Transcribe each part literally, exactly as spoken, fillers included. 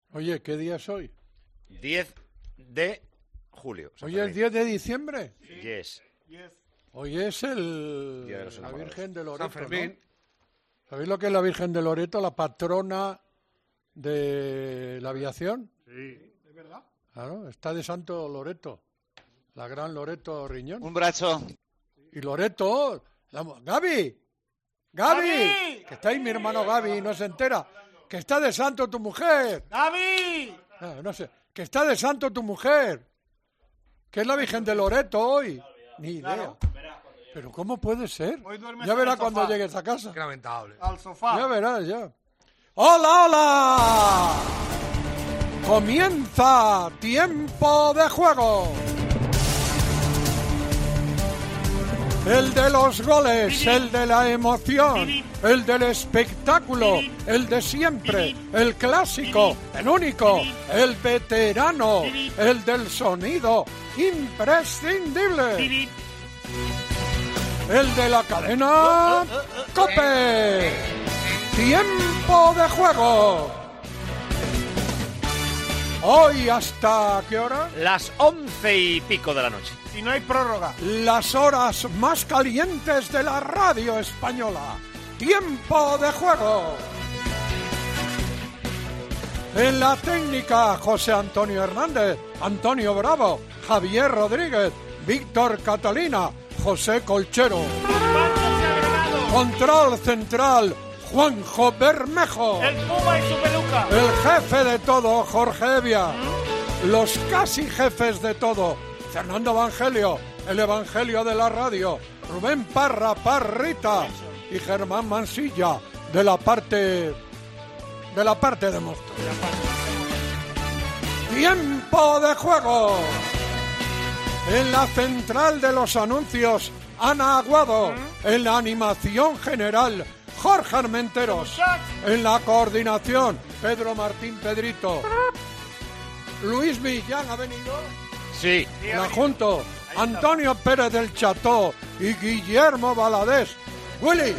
Oye, ¿qué día es hoy? diez de julio. ¿Hoy es diez de diciembre? Sí. Yes. yes. Hoy es el Día de los la Virgen de Loreto, San Fermín. ¿no? ¿Sabéis lo que es la Virgen de Loreto, la patrona de la aviación? Sí. ¿Es verdad? Claro, está de Santo Loreto, la gran Loreto Riñón. Un brazo. Y Loreto, la... Gaby, Gaby, que está ahí mi hermano Gaby, no se entera, que está de santo tu mujer. ¡Gaby! No, no sé, que está de santo tu mujer, que es la Virgen de Loreto hoy. Ni idea. Claro. Pero ¿cómo puede ser? Hoy duermes Ya en verás el cuando sofá. llegues a casa. Qué lamentable. Al sofá. Ya verás, ya. ¡Hola, hola! Comienza Tiempo de Juego. El de los goles, el de la emoción, el del espectáculo, el de siempre, el clásico, el único, el veterano, el del sonido imprescindible. El de la cadena COPE. Tiempo de Juego. Hoy hasta ¿qué hora? Las once y pico de la noche. Y no hay prórroga. Las horas más calientes de la radio española. Tiempo de Juego. En la técnica, José Antonio Hernández, Antonio Bravo, Javier Rodríguez, Víctor Catalina, José Colchero. Control central, Juanjo Bermejo. El Puma y su peluca. El jefe de todo, Jorge Evia. Los casi jefes de todo, Fernando Evangelio, el Evangelio de la radio, Rubén Parra, Parrita y Germán Mansilla, de la parte de la parte de monstruos. Tiempo de Juego. En la central de los anuncios, Ana Aguado. En la animación general, Jorge Armenteros. En la coordinación, Pedro Martín Pedrito. Luis Millán ha venido. Sí. La junto, Antonio Pérez del Cható y Guillermo Valadés. Willy.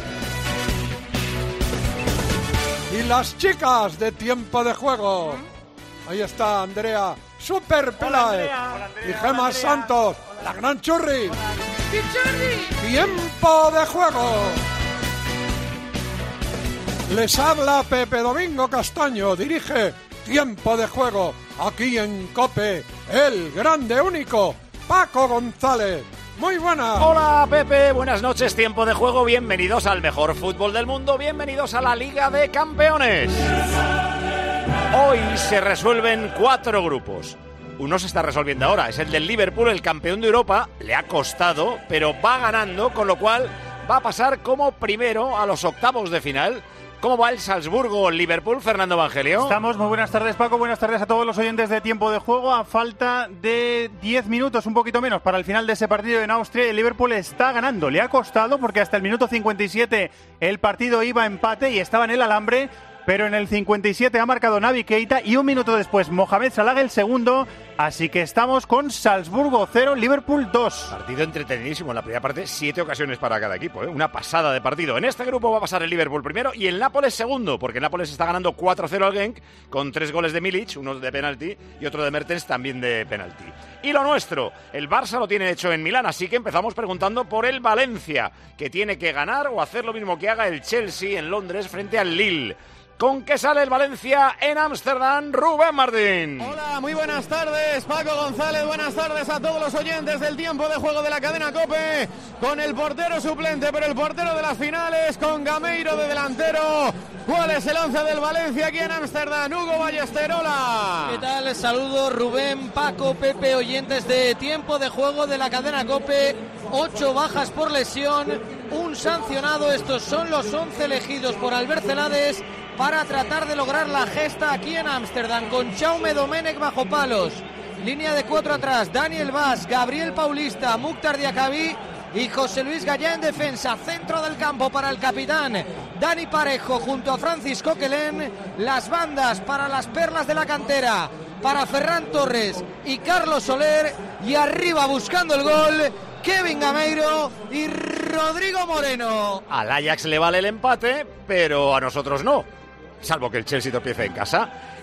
Y las chicas de Tiempo de Juego. Ahí está Andrea Super Peláez y Gemma Santos, la gran Churri. Tiempo de Juego. Les habla Pepe Domingo Castaño, dirige Tiempo de Juego, aquí en COPE, el grande único, Paco González. Muy buenas. Hola Pepe, buenas noches, Tiempo de Juego, bienvenidos al mejor fútbol del mundo, bienvenidos a la Liga de Campeones. Hoy se resuelven cuatro grupos. Uno se está resolviendo ahora, es el del Liverpool, el campeón de Europa, le ha costado, pero va ganando, con lo cual va a pasar como primero a los octavos de final. ¿Cómo va el Salzburgo-Liverpool, Fernando Evangelio? Estamos, muy buenas tardes Paco, buenas tardes a todos los oyentes de Tiempo de Juego. A falta de diez minutos, un poquito menos, para el final de ese partido en Austria, el Liverpool está ganando. Le ha costado porque hasta el minuto cincuenta y siete el partido iba a empate y estaba en el alambre, pero en el cincuenta y siete ha marcado Naby Keita y un minuto después Mohamed Salah el segundo, así que estamos con Salzburgo cero, Liverpool dos. Partido entretenidísimo en la primera parte, siete ocasiones para cada equipo, ¿eh? Una pasada de partido. En este grupo va a pasar el Liverpool primero y el Nápoles segundo, porque el Nápoles está ganando cuatro cero al Genk con tres goles de Milic, uno de penalti y otro de Mertens también de penalti. Y lo nuestro, el Barça lo tiene hecho en Milán, así que empezamos preguntando por el Valencia, que tiene que ganar o hacer lo mismo que haga el Chelsea en Londres frente al Lille. ¿Con qué sale el Valencia en Ámsterdam? Rubén Martín. Hola, muy buenas tardes, Paco González, buenas tardes a todos los oyentes del Tiempo de Juego de la cadena COPE, con el portero suplente, pero el portero de las finales, con Gameiro de delantero. ¿Cuál es el once del Valencia aquí en Ámsterdam? Hugo Ballesterola. ¿Qué tal? Saludos Rubén, Paco, Pepe, oyentes de Tiempo de Juego de la cadena COPE. Ocho bajas por lesión, un sancionado. Estos son los once elegidos por Albert Celades para tratar de lograr la gesta aquí en Ámsterdam, con Jaume Domenech bajo palos, línea de cuatro atrás, Daniel Vaz, Gabriel Paulista, Mukhtar Diakabi y José Luis Gallá en defensa. Centro del campo para el capitán Dani Parejo junto a Francis Coquelin. Las bandas para las perlas de la cantera, para Ferran Torres y Carlos Soler, y arriba buscando el gol Kevin Gameiro y Rodrigo Moreno. Al Ajax le vale el empate, pero a nosotros no, salvo que el Chelsea tropiece en casa.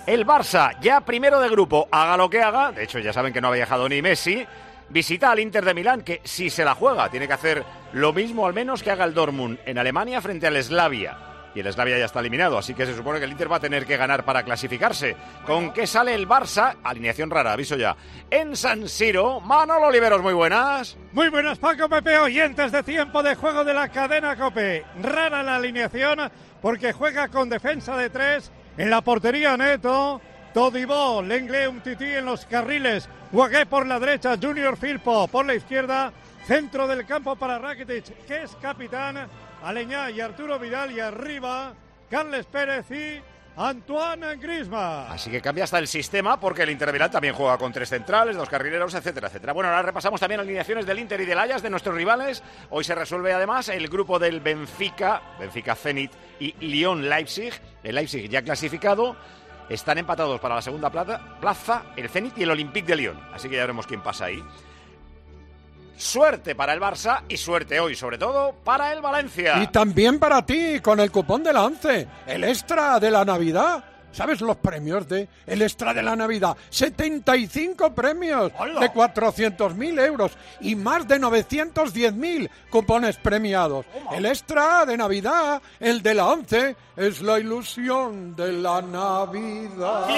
El Barça, ya primero de grupo, haga lo que haga, de hecho ya saben que no ha viajado ni Messi, visita al Inter de Milán, que si se la juega tiene que hacer lo mismo al menos que haga el Dortmund en Alemania frente al Slavia. Y el Slavia ya está eliminado, así que se supone que el Inter va a tener que ganar para clasificarse. ¿Con qué sale el Barça? Alineación rara, aviso ya. En San Siro, Manolo Oliveros, muy buenas. Muy buenas, Paco, Pepe, oyentes de Tiempo de Juego de la cadena COPE. Rara la alineación porque juega con defensa de tres en la portería Neto, Todibo, Lenglet, Umtiti en los carriles, Guagué por la derecha, Junior Firpo por la izquierda, centro del campo para Rakitic, que es capitán, Aleñá y Arturo Vidal, y arriba Carles Pérez y Antoine Griezmann. Así que cambia hasta el sistema porque el Inter de Milán también juega con tres centrales, dos carrileros, etcétera, etcétera. Bueno, ahora repasamos también alineaciones del Inter y del Ajax, de nuestros rivales. Hoy se resuelve además el grupo del Benfica, Benfica Zenit y Lyon Leipzig. El Leipzig ya clasificado. Están empatados para la segunda plaza el Zenit y el Olympique de Lyon. Así que ya veremos quién pasa ahí. Suerte para el Barça y suerte hoy, sobre todo, para el Valencia. Y también para ti, con el cupón de la ONCE, el extra de la Navidad. ¿Sabes los premios de el extra de la Navidad? setenta y cinco premios ¡Hola! De cuatrocientos mil euros y más de novecientos diez mil cupones premiados. ¡Toma! El extra de Navidad, el de la ONCE, es la ilusión de la Navidad.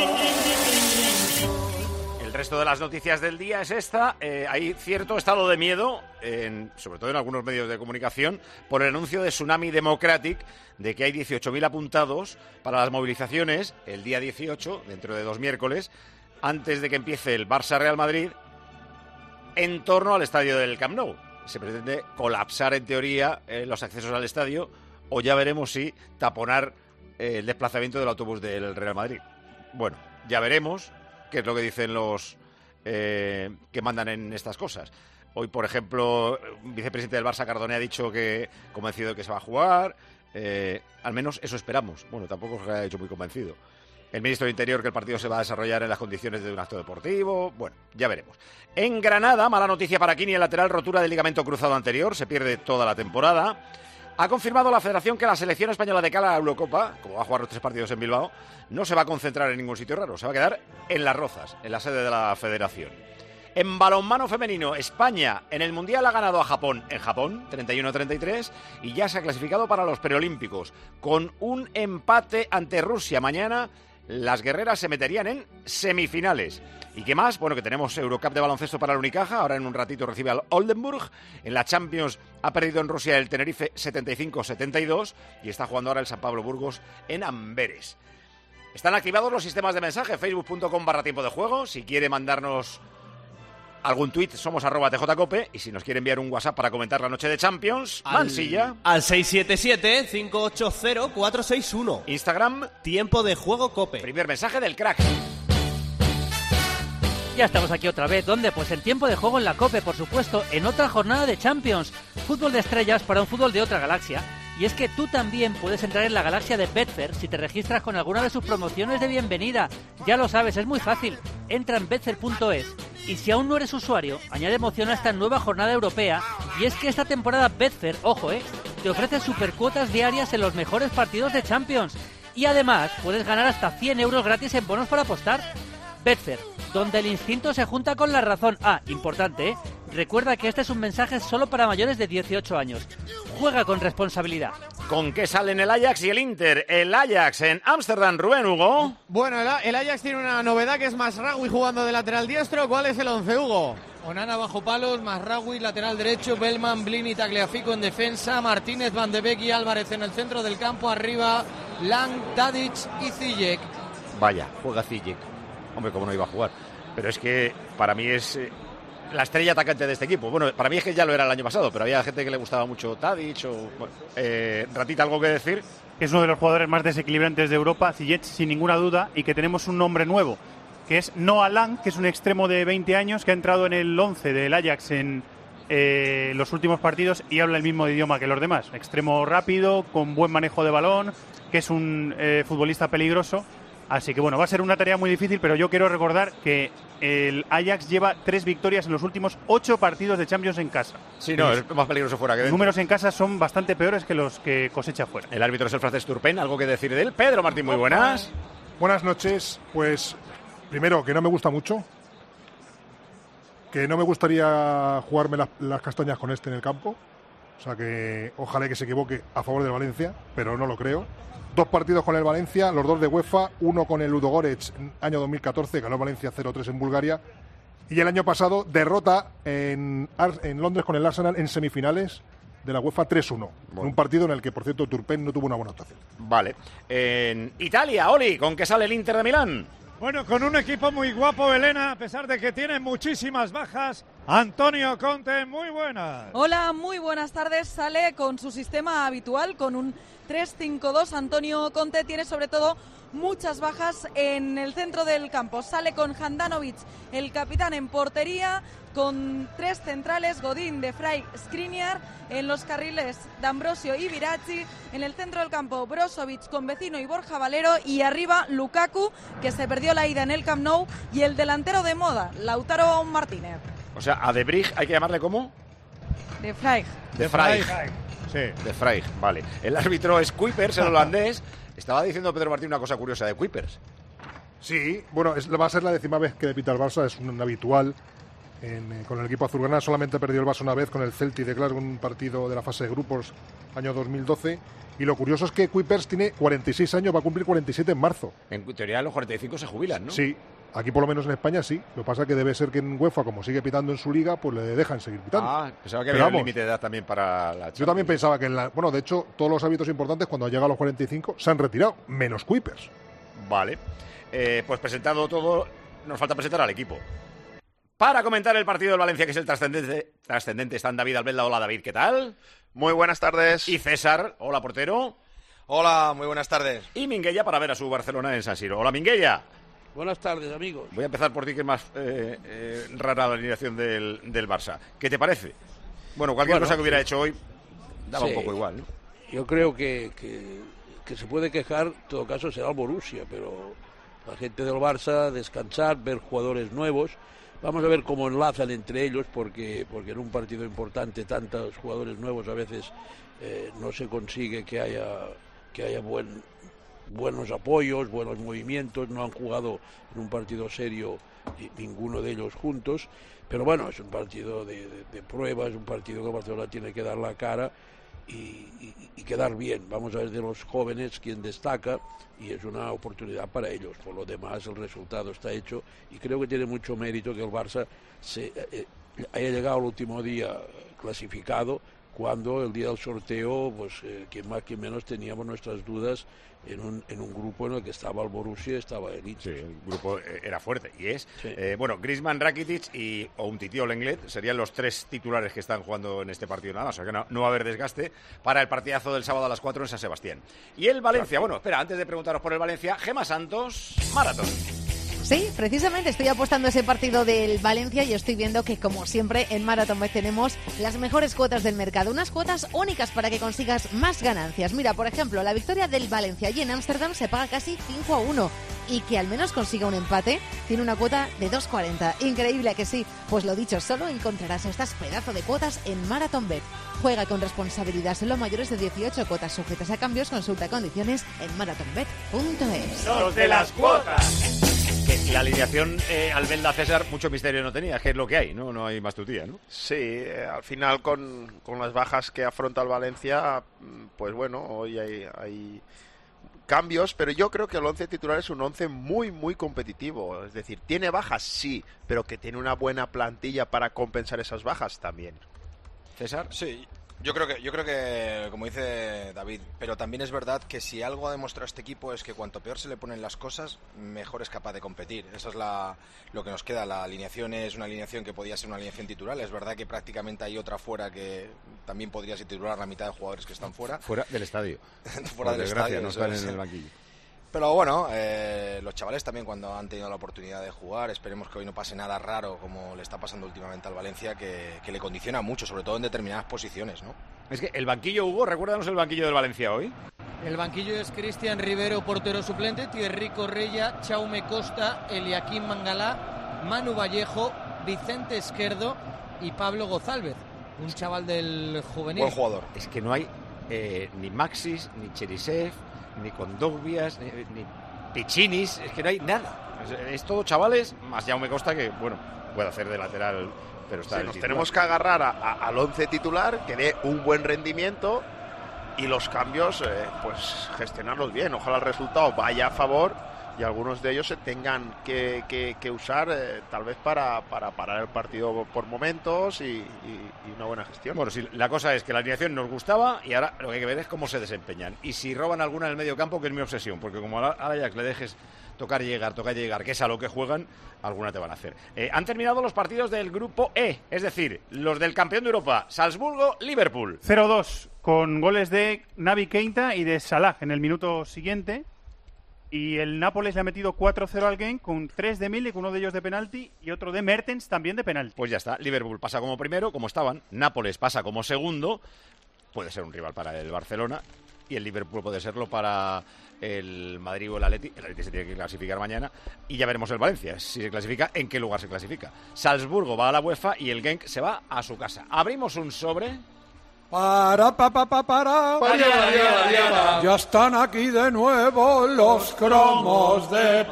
El resto de las noticias del día es esta. Eh, hay cierto estado de miedo, en, sobre todo en algunos medios de comunicación, por el anuncio de Tsunami Democratic de que hay dieciocho mil apuntados para las movilizaciones el día dieciocho, dentro de dos miércoles, antes de que empiece el Barça-Real Madrid, en torno al estadio del Camp Nou. Se pretende colapsar, en teoría, eh, los accesos al estadio, o ya veremos si taponar eh, el desplazamiento del autobús del Real Madrid. Bueno, ya veremos qué es lo que dicen los eh, que mandan en estas cosas. Hoy, por ejemplo, un vicepresidente del Barça, Cardone, ha dicho que convencido de que se va a jugar. Eh, al menos eso esperamos. Bueno, tampoco se ha hecho muy convencido. El ministro de Interior, que el partido se va a desarrollar en las condiciones de un acto deportivo. Bueno, ya veremos. En Granada, mala noticia para Kini, el lateral, rotura del ligamento cruzado anterior, se pierde toda la temporada. Ha confirmado la Federación que la selección española de cara a la Eurocopa, como va a jugar los tres partidos en Bilbao, no se va a concentrar en ningún sitio raro, se va a quedar en Las Rozas, en la sede de la Federación. En balonmano femenino, España en el Mundial ha ganado a Japón en Japón, treinta y uno a treinta y tres, y ya se ha clasificado para los preolímpicos. Con un empate ante Rusia mañana, las guerreras se meterían en semifinales. ¿Y qué más? Bueno, que tenemos Eurocup de baloncesto para el Unicaja, ahora en un ratito recibe al Oldenburg. En la Champions ha perdido en Rusia el Tenerife setenta y cinco a setenta y dos y está jugando ahora el San Pablo Burgos en Amberes. Están activados los sistemas de mensaje, facebook punto com barra tiempo de juego. Si quiere mandarnos algún tuit, somos arroba tjcope, y si nos quiere enviar un WhatsApp para comentar la noche de Champions, al, Mansilla. Al seis siete siete, cinco ocho cero, cuatro seis uno. Instagram, Tiempo de Juego Cope. Primer mensaje del crack. Ya estamos aquí otra vez. ¿Dónde? Pues en Tiempo de Juego en la COPE, por supuesto, en otra jornada de Champions. Fútbol de estrellas para un fútbol de otra galaxia. Y es que tú también puedes entrar en la galaxia de Betfair si te registras con alguna de sus promociones de bienvenida. Ya lo sabes, es muy fácil. Entra en betfair punto es. Y si aún no eres usuario, añade emoción a esta nueva jornada europea. Y es que esta temporada Betfair, ojo, eh, te ofrece supercuotas diarias en los mejores partidos de Champions. Y además puedes ganar hasta cien euros gratis en bonos para apostar. Betfair, donde el instinto se junta con la razón. Ah, importante, ¿eh? Recuerda que este es un mensaje solo para mayores de dieciocho años. Juega con responsabilidad. ¿Con qué salen el Ajax y el Inter? El Ajax en Ámsterdam, Rubén Hugo. Bueno, el, el Ajax tiene una novedad, que es Masraoui jugando de lateral diestro. ¿Cuál es el once, Hugo? Onana bajo palos, Masraoui lateral derecho, Bellman, Blini, Tagliafico en defensa, Martínez, Van de Beek y Álvarez en el centro del campo, arriba Lang, Tadic y Ziyech. Vaya, juega Ziyech. Hombre, cómo no iba a jugar. Pero es que para mí es eh, la estrella atacante de este equipo. Bueno, para mí es que ya lo era el año pasado, pero había gente que le gustaba mucho Tadic o... Bueno, eh, Ratita, ¿algo que decir? Es uno de los jugadores más desequilibrantes de Europa, Ziyech, sin ninguna duda, y que tenemos un nombre nuevo, que es Noah Lang, que es un extremo de veinte años que ha entrado en el once del Ajax en eh, los últimos partidos y habla el mismo idioma que los demás. Extremo rápido, con buen manejo de balón, que es un eh, futbolista peligroso. Así que bueno, va a ser una tarea muy difícil, pero yo quiero recordar que el Ajax lleva tres victorias en los últimos ocho partidos de Champions en casa. Sí, no, es más peligroso fuera que dentro. Los números en casa son bastante peores que los que cosecha fuera. El árbitro es el francés Turpin, ¿algo que decir de él? Pedro Martín, muy buenas. Buenas noches. Pues primero, que no me gusta mucho. Que no me gustaría jugarme las, las castañas con este en el campo. O sea que ojalá que se equivoque a favor del Valencia, pero no lo creo. Dos partidos con el Valencia, los dos de UEFA, uno con el Ludogorets, año dos mil catorce, ganó Valencia cero tres en Bulgaria. Y el año pasado, derrota en, en Londres con el Arsenal en semifinales de la UEFA tres uno. Bueno. Un partido en el que, por cierto, Turpin no tuvo una buena actuación. Vale. En Italia, Oli, ¿con qué sale el Inter de Milán? Bueno, con un equipo muy guapo, Elena, a pesar de que tiene muchísimas bajas. Antonio Conte, muy buenas. Hola, muy buenas tardes. Sale con su sistema habitual, con un tres cinco dos. Antonio Conte tiene sobre todo muchas bajas en el centro del campo. Sale con Handanovic, el capitán, en portería, con tres centrales, Godín, De Vrij, Skriniar, en los carriles D'Ambrosio y Viracci, en el centro del campo Brozovic con Vecino y Borja Valero, y arriba Lukaku, que se perdió la ida en el Camp Nou, y el delantero de moda, Lautaro Martínez. O sea, a De Vrij hay que llamarle ¿cómo? De Vrij. De Vrij. Sí, De Vrij, vale. El árbitro es Kuipers, el holandés. Estaba diciendo Pedro Martín una cosa curiosa de Kuipers. Sí, bueno, es, va a ser la décima vez que pita el Barça, es un habitual en, eh, con el equipo azulgrana. Solamente perdió el Barça una vez con el Celtic de Glasgow, un partido de la fase de grupos, año dos mil doce. Y lo curioso es que Kuipers tiene cuarenta y seis años, va a cumplir cuarenta y siete en marzo. En teoría los cuarenta y cinco se jubilan, ¿no? Sí, aquí por lo menos en España sí. Lo que pasa es que debe ser que en UEFA, como sigue pitando en su liga, pues le dejan seguir pitando. Ah, pensaba que Pero había vamos, un límite de edad también para la Champions. Yo también pensaba que en la... Bueno, de hecho, todos los árbitros importantes cuando llega a los cuarenta y cinco se han retirado, menos Kuipers. Vale. Eh, pues presentado todo, nos falta presentar al equipo. Para comentar el partido del Valencia, que es el trascendente, trascendente, están David Albelda. Hola, David, ¿qué tal? Muy buenas tardes. Y César, hola, portero. Hola, muy buenas tardes. Y Minguella para ver a su Barcelona en San Siro. Hola, Minguella. Buenas tardes, amigos. Voy a empezar por ti, que es más eh, eh, rara la alineación del, del Barça. ¿Qué te parece? Bueno, cualquier bueno, cosa que hubiera sí. hecho hoy daba sí. un poco igual, ¿no? Yo creo que, que, que se puede quejar, en todo caso será el Borussia, pero la gente del Barça, descansar, ver jugadores nuevos. Vamos a ver cómo enlazan entre ellos, porque, porque en un partido importante tantos jugadores nuevos a veces eh, no se consigue que haya, que haya buen, buenos apoyos, buenos movimientos. No han jugado en un partido serio ninguno de ellos juntos, pero bueno, es un partido de, de, de prueba, es un partido que Barcelona tiene que dar la cara y, y, y quedar bien. Vamos a ver de los jóvenes quién destaca, y es una oportunidad para ellos. Por lo demás, el resultado está hecho y creo que tiene mucho mérito que el Barça se, eh, haya llegado al último día clasificado, cuando el día del sorteo, pues eh, quien más quien menos teníamos nuestras dudas en un, en un grupo en el que estaba el Borussia, estaba el Inter. Sí, el grupo era fuerte y es. Sí. Eh, bueno, Griezmann, Rakitic y Umtiti o Lenglet serían los tres titulares que están jugando en este partido nada más. O sea que no, no va a haber desgaste para el partidazo del sábado a las cuatro en San Sebastián. Y el Valencia, claro. Bueno, espera, antes de preguntaros por el Valencia, Gemma Santos, maratón. Sí, precisamente estoy apostando ese partido del Valencia y estoy viendo que, como siempre, en Marathon Bet tenemos las mejores cuotas del mercado, unas cuotas únicas para que consigas más ganancias. Mira, por ejemplo, la victoria del Valencia allí en Ámsterdam se paga casi cinco a uno, y que al menos consiga un empate tiene una cuota de dos cuarenta. Increíble, que sí. Pues lo dicho, solo encontrarás estas pedazo de cuotas en Marathon Bet. Juega con responsabilidad, solo mayores de dieciocho, cuotas sujetas a cambios. Consulta condiciones en marathon bet punto es. ¡Los de las cuotas! Que la alineación eh, Albelda César mucho misterio no tenía, que es lo que hay, ¿no? No hay más tutía, ¿no? Sí, eh, al final con, con las bajas que afronta el Valencia, pues bueno, hoy hay, hay cambios, pero yo creo que el once titular es un once muy, muy competitivo. Es decir, tiene bajas, sí, pero que tiene una buena plantilla para compensar esas bajas también. César. Sí, yo creo que, yo creo que, como dice David, pero también es verdad que si algo ha demostrado este equipo es que cuanto peor se le ponen las cosas, mejor es capaz de competir. Eso es la, lo que nos queda. La alineación es una alineación que podía ser una alineación titular. Es verdad que prácticamente hay otra fuera que también podría ser titular, la mitad de jugadores que están fuera. Fuera del estadio. Fuera del estadio. No están en el banquillo. Pero bueno, eh, los chavales también, cuando han tenido la oportunidad de jugar, esperemos que hoy no pase nada raro como le está pasando últimamente al Valencia, que, que le condiciona mucho, sobre todo en determinadas posiciones, ¿no? Es que el banquillo, Hugo, recuérdanos el banquillo del Valencia hoy. El banquillo es Cristian Rivero, portero suplente, Thierry Correia, Jaume Costa, Eliaquim Mangalá, Manu Vallejo, Vicente Esquerdo y Pablo Gozálvez, un chaval del juvenil. Buen jugador. Es que no hay eh, ni Maxis, ni Cherisev, ni Condogbias, ni, ni Pichinis, es que no hay nada. Es, es todo chavales, más Jaume Costa, que, bueno, puede hacer de lateral, pero está sí, el nos titular. tenemos que agarrar a, a, al once titular, que dé un buen rendimiento, y los cambios, eh, pues gestionarlos bien. Ojalá el resultado vaya a favor y algunos de ellos se tengan que, que, que usar eh, tal vez para, para parar el partido por momentos y, y, y una buena gestión. Bueno, sí, la cosa es que la alineación nos gustaba y ahora lo que hay que ver es cómo se desempeñan. Y si roban alguna en el medio campo, que es mi obsesión, porque como ahora ya que le dejes tocar y llegar, tocar y llegar, que es a lo que juegan, alguna te van a hacer. Eh, han terminado los partidos del grupo E, es decir, los del campeón de Europa, Salzburgo-Liverpool. cero dos, con goles de Naby Keita y de Salah en el minuto siguiente. Y el Nápoles le ha metido cuatro cero al Genk con tres de Milik, uno de ellos de penalti y otro de Mertens también de penalti. Pues ya está, Liverpool pasa como primero, como estaban, Nápoles pasa como segundo, puede ser un rival para el Barcelona y el Liverpool puede serlo para el Madrid o el Atleti. El Atleti se tiene que clasificar mañana y ya veremos el Valencia, si se clasifica, en qué lugar se clasifica. Salzburgo va a la UEFA y el Genk se va a su casa. Abrimos un sobre... Para, pa, pa, pa, para. Varía, varía, varía. Ya están aquí de nuevo los cromos de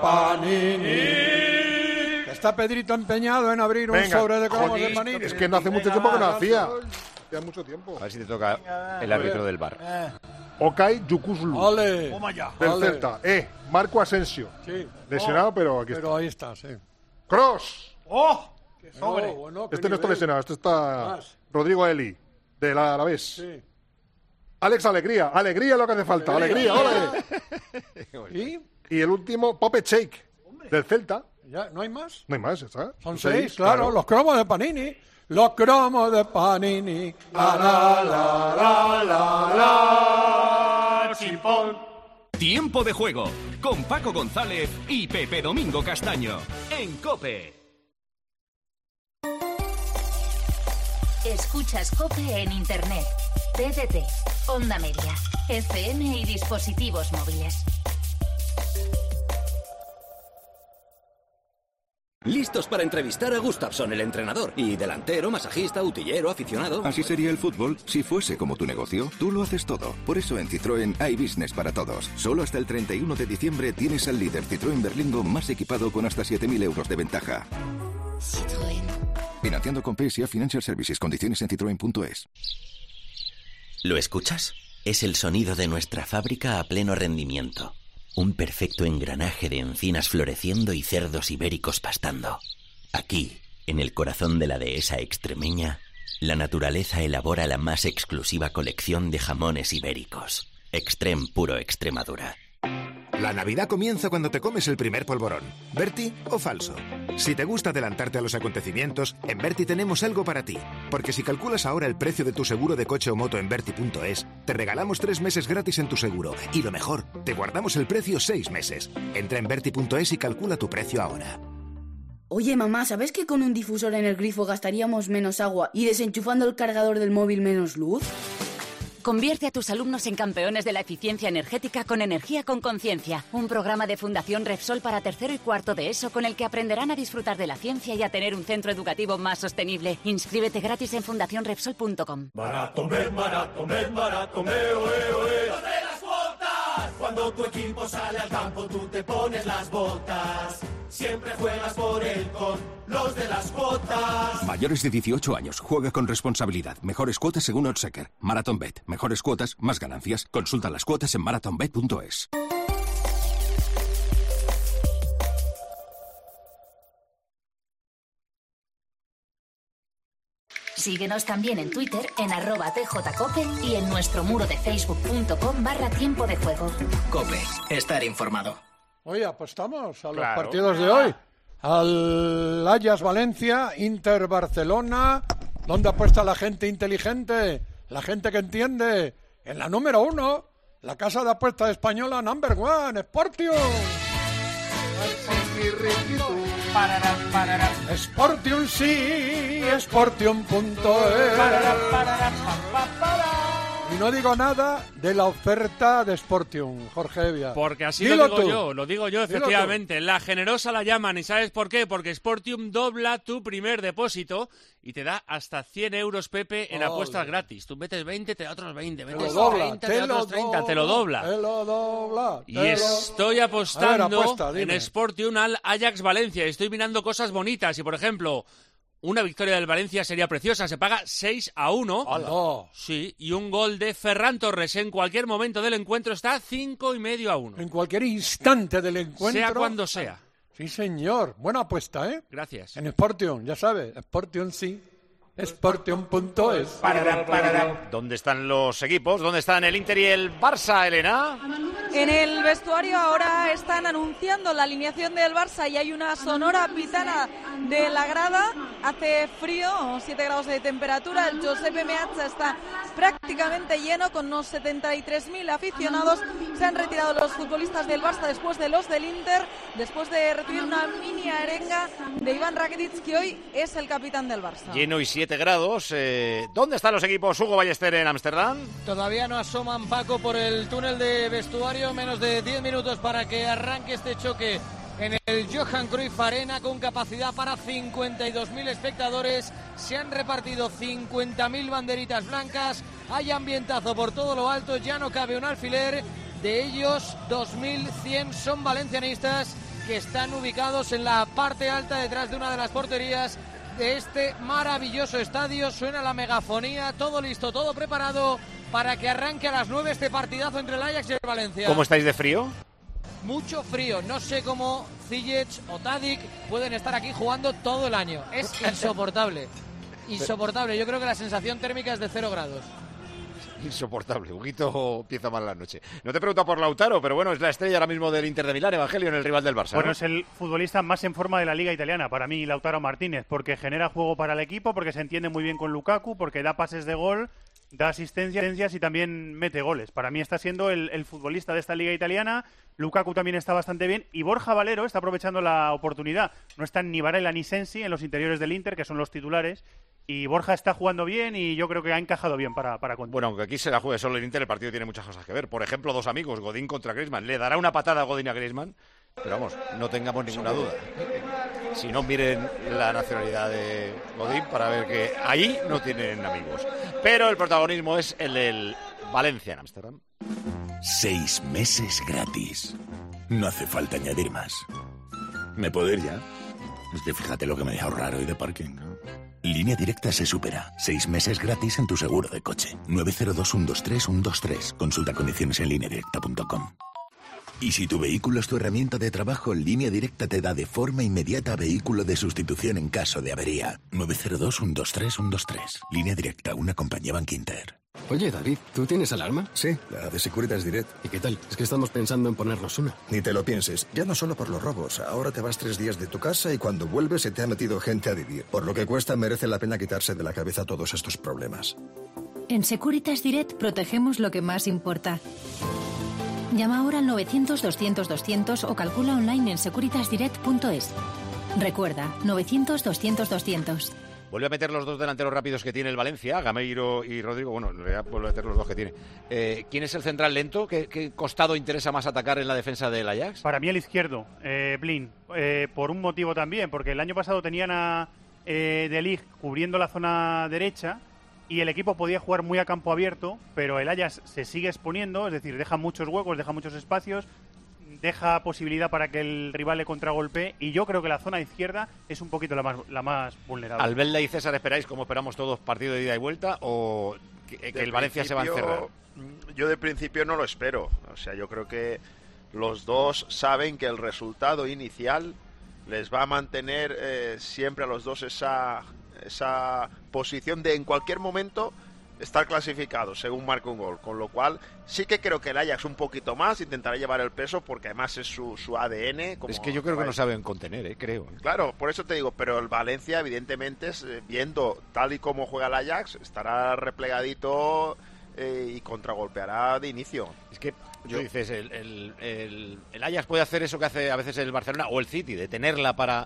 Panini. Está Pedrito empeñado en abrir un Venga, sobre de cromos joder, de Panini. Es que no hace mucho tiempo que no hacía. Ya mucho tiempo. A ver si te toca el árbitro del bar. Eh. Okay Yukuzlu. Ole. Toma ya. Del Ole. Celta. Eh, Marco Asensio. Sí. Lesionado, Oh, pero aquí Pero está. ahí está, sí. Cross. ¡Oh! ¡Qué Bueno, sobre! bueno, qué Este no está nivel. lesionado, este está Más. Rodrigo Eli, del Alavés. Sí. Alex Alegría. Alegría es lo que hace falta. Alegría, ole. ¿Y? Y el último, Pope Cheik, del Celta. ¿Ya? ¿No hay más? No hay más, ¿sabes? Son seis, claro, los cromos de Panini. Los cromos de Panini. La, la, la, la, la, la, chimpón. Tiempo de juego con Paco González y Pepe Domingo Castaño en COPE. Escuchas COPE en Internet, T D T, Onda Media, F M y dispositivos móviles. Listos para entrevistar a Gustafsson, el entrenador. Y delantero, masajista, utillero, aficionado. Así sería el fútbol si fuese como tu negocio. Tú lo haces todo. Por eso en Citroën hay business para todos. Solo hasta el treinta y uno de diciembre tienes al líder Citroën Berlingo más equipado con hasta siete mil euros de ventaja. Citroën. Financiando con P S A Financial Services. Condiciones en citroen punto es. ¿Lo escuchas? Es el sonido de nuestra fábrica a pleno rendimiento. Un perfecto engranaje de encinas floreciendo y cerdos ibéricos pastando. Aquí, en el corazón de la dehesa extremeña, la naturaleza elabora la más exclusiva colección de jamones ibéricos. Extrem puro Extremadura. La Navidad comienza cuando te comes el primer polvorón. ¿Berti o falso? Si te gusta adelantarte a los acontecimientos, en Berti tenemos algo para ti. Porque si calculas ahora el precio de tu seguro de coche o moto en Berti punto es, te regalamos tres meses gratis en tu seguro. Y lo mejor, te guardamos el precio seis meses. Entra en Berti punto es y calcula tu precio ahora. Oye, mamá, ¿sabes que con un difusor en el grifo gastaríamos menos agua y desenchufando el cargador del móvil menos luz? Convierte a tus alumnos en campeones de la eficiencia energética con Energía con Conciencia, un programa de Fundación Repsol para tercero y cuarto de ESO con el que aprenderán a disfrutar de la ciencia y a tener un centro educativo más sostenible. Inscríbete gratis en fundación repsol punto com. Maratomer, maratomer, maratomeo, oe, oe. ¡Los de las botas! Cuando tu equipo sale al campo, tú te pones las botas. Siempre juegas por él con los de las cuotas. Mayores de dieciocho años. Juega con responsabilidad. Mejores cuotas según Oddschecker. MarathonBet. Mejores cuotas, más ganancias. Consulta las cuotas en marathonbet punto es. Síguenos también en Twitter en arroba tjcope y en nuestro muro de facebook.com barra tiempo de juego. COPE. Estar informado. Oye, apostamos a los Claro. partidos de hoy. Al Ajax Valencia, Inter Barcelona. ¿Dónde apuesta la gente inteligente? La gente que entiende. En la número uno, la casa de apuestas española number one, Sportium. Sportium sí, Sportium punto es. Y no digo nada de la oferta de Sportium, Jorge Evia. Porque así Dilo lo digo tú. yo, lo digo yo Dilo efectivamente. La generosa la llaman, ¿y sabes por qué? Porque Sportium dobla tu primer depósito y te da hasta cien euros, Pepe, en Ole. apuestas gratis. Tú metes veinte, te da otros veinte, Te metes lo dobla, treinta, te te da lo otros treinta, te lo dobla. Te lo dobla. Y te lo- estoy A apostando ver, apuesta, en dime. Sportium al Ajax Valencia. Estoy mirando cosas bonitas y, por ejemplo, una victoria del Valencia sería preciosa. Se paga seis a uno. ¡Hala! Sí, y un gol de Ferran Torres en cualquier momento del encuentro está cinco y medio a uno. En cualquier instante del encuentro. Sea cuando sea. Sí, señor. Buena apuesta, ¿eh? Gracias. En Sportium, ya sabes. Sportium sí. Sportium punto es. ¿Dónde están los equipos? ¿Dónde están el Inter y el Barça, Elena? En el vestuario ahora están anunciando la alineación del Barça y hay una sonora pitana de la grada. Hace frío, siete grados de temperatura. El Giuseppe Meazza está prácticamente lleno con unos setenta y tres mil aficionados. Se han retirado los futbolistas del Barça después de los del Inter, después de recibir una mini arenga de Iván Rakitic, que hoy es el capitán del Barça. Lleno y siete grados. Eh, ¿Dónde están los equipos? Hugo Ballester en Ámsterdam. Todavía no asoman, Paco, por el túnel de vestuario. Menos de diez minutos para que arranque este choque en el Johan Cruyff Arena, con capacidad para cincuenta y dos mil espectadores. Se han repartido cincuenta mil banderitas blancas. Hay ambientazo por todo lo alto. Ya no cabe un alfiler. De ellos, dos mil cien son valencianistas, que están ubicados en la parte alta, detrás de una de las porterías de este maravilloso estadio. Suena la megafonía, todo listo, todo preparado para que arranque a las nueve este partidazo entre el Ajax y el Valencia. ¿Cómo estáis de frío? Mucho frío, no sé cómo Ziyech o Tadic pueden estar aquí jugando todo el año. Es insoportable, insoportable. Yo creo que la sensación térmica es de cero grados. Insoportable. Huguito empieza mal la noche. No te he preguntado por Lautaro, pero bueno, es la estrella ahora mismo del Inter de Milán, Evangelio, en el rival del Barça. Bueno, ¿no? es el futbolista más en forma de la Liga Italiana, para mí, Lautaro Martínez, porque genera juego para el equipo, porque se entiende muy bien con Lukaku, porque da pases de gol, da asistencias y también mete goles. Para mí está siendo el, el futbolista de esta Liga Italiana. Lukaku también está bastante bien y Borja Valero está aprovechando la oportunidad. No están ni Varela ni Sensi en los interiores del Inter, que son los titulares, y Borja está jugando bien y yo creo que ha encajado bien para, para contar. Bueno, aunque aquí se la juegue solo el Inter, el partido tiene muchas cosas que ver. Por ejemplo, dos amigos, Godín contra Griezmann. Le dará una patada a Godín a Griezmann, pero vamos, no tengamos ninguna duda. Si no, miren la nacionalidad de Godín para ver que ahí no tienen amigos. Pero el protagonismo es el del Valencia en Ámsterdam. Seis meses gratis. No hace falta añadir más. ¿Me puedo ir ya? Es que fíjate lo que me he ahorrar hoy de parking, ¿no? Línea Directa se supera. Seis meses gratis en tu seguro de coche. nueve cero dos, uno dos tres, uno dos tres. Consulta condiciones en línea directa punto com. Y si tu vehículo es tu herramienta de trabajo, Línea Directa te da de forma inmediata vehículo de sustitución en caso de avería. nueve cero dos, uno dos tres, uno dos tres. Línea Directa, una compañía Bankinter. Oye, David, ¿tú tienes alarma? Sí, la de Securitas Direct. ¿Y qué tal? Es que estamos pensando en ponernos una. Ni te lo pienses. Ya no solo por los robos. Ahora te vas tres días de tu casa y cuando vuelves se te ha metido gente a vivir. Por lo que cuesta, merece la pena quitarse de la cabeza todos estos problemas. En Securitas Direct protegemos lo que más importa. Llama ahora al novecientos, doscientos, doscientos o calcula online en securitas direct punto es. Recuerda, novecientos, doscientos, doscientos. Vuelve a meter los dos delanteros rápidos que tiene el Valencia, Gameiro y Rodrigo. Bueno, en realidad vuelve a meter los dos que tiene. Eh, ¿Quién es el central lento? ¿Qué, ¿Qué costado interesa más atacar en la defensa del Ajax? Para mí el izquierdo, eh, Blin. Eh, por un motivo también, porque el año pasado tenían a eh, De Ligt cubriendo la zona derecha y el equipo podía jugar muy a campo abierto, pero el Ajax se sigue exponiendo, es decir, deja muchos huecos, deja muchos espacios, deja posibilidad para que el rival le contragolpee, y yo creo que la zona izquierda es un poquito la más, la más vulnerable. ¿Albelda y César esperáis, como esperamos todos, partido de ida y vuelta, o que, que el Valencia se va a encerrar? Yo de principio no lo espero. O sea, yo creo que los dos saben que el resultado inicial les va a mantener eh, siempre a los dos esa, esa posición de en cualquier momento estar clasificado según marca un gol, con lo cual sí que creo que el Ajax un poquito más intentará llevar el peso porque además es su, su A D N. Como es que yo creo que no saben contener, ¿eh? creo. Claro, por eso te digo, pero el Valencia evidentemente, viendo tal y como juega el Ajax, estará replegadito eh, y contragolpeará de inicio. Es que yo dices, el, el, el, el Ajax puede hacer eso que hace a veces el Barcelona o el City, de tenerla para